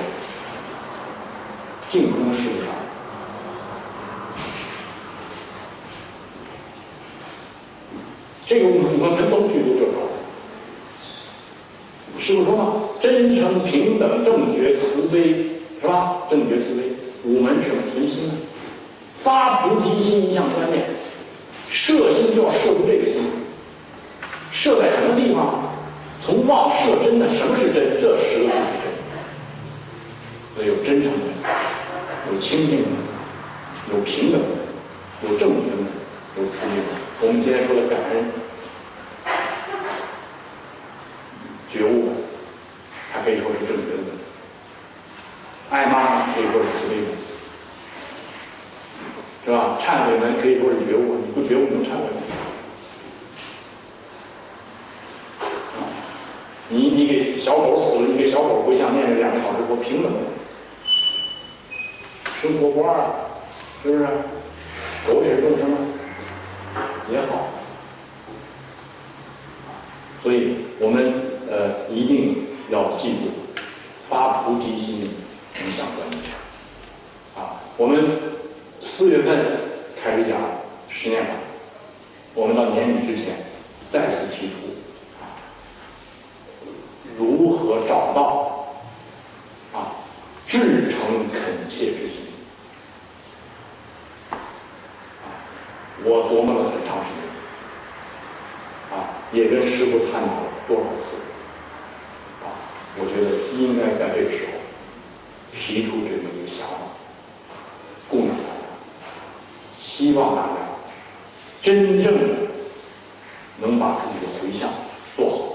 净空师傅。这个五个门都具足就好了。师傅说嘛，真诚、平等、正觉、慈悲，是吧？正觉、慈悲，五门是什么？存心啊，发菩提心一项观念，摄心就要摄入这个心，摄在什么地方？从妄摄真的，什么是真？这十个字是真。所以有真诚的，有清净的，有平等的，有正觉的，有慈悲的。我们今天说的感恩、觉悟，还可以说是正觉的；爱妈妈可以说是慈悲的，是吧？忏悔门可以说是觉悟，你不觉悟能忏悔吗？你你给小狗死了，你给小狗回向念了两个小时，多平等的，生活不二，是不是？狗也是众生啊，也好。所以我们呃一定要记住发菩提心影响观念啊。我们四月份开始讲十念法，我们到年底之前再次提出如何找到啊至诚恳切之心。我琢磨了很长时间，啊，也跟师父探讨了多少次，啊，我觉得应该在这个时候提出这么一个想法，供养大家，希望大家真正的能把自己的回向做好。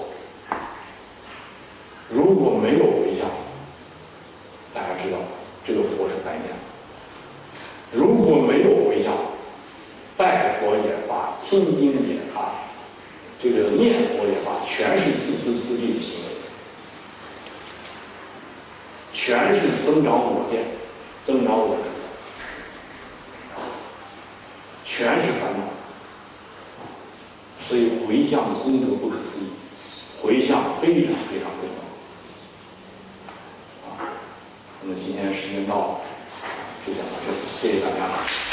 如果没有回向，大家知道这个佛是白念的；如果没有回向，拜佛也罢，听经也罢，这个念佛也罢，全是自私自利的行为，全是增长我见，增长我执，全是烦恼。所以回向的功德不可思议，回向非常非常重要。啊，那么今天时间到了，就讲到这里，谢谢大家。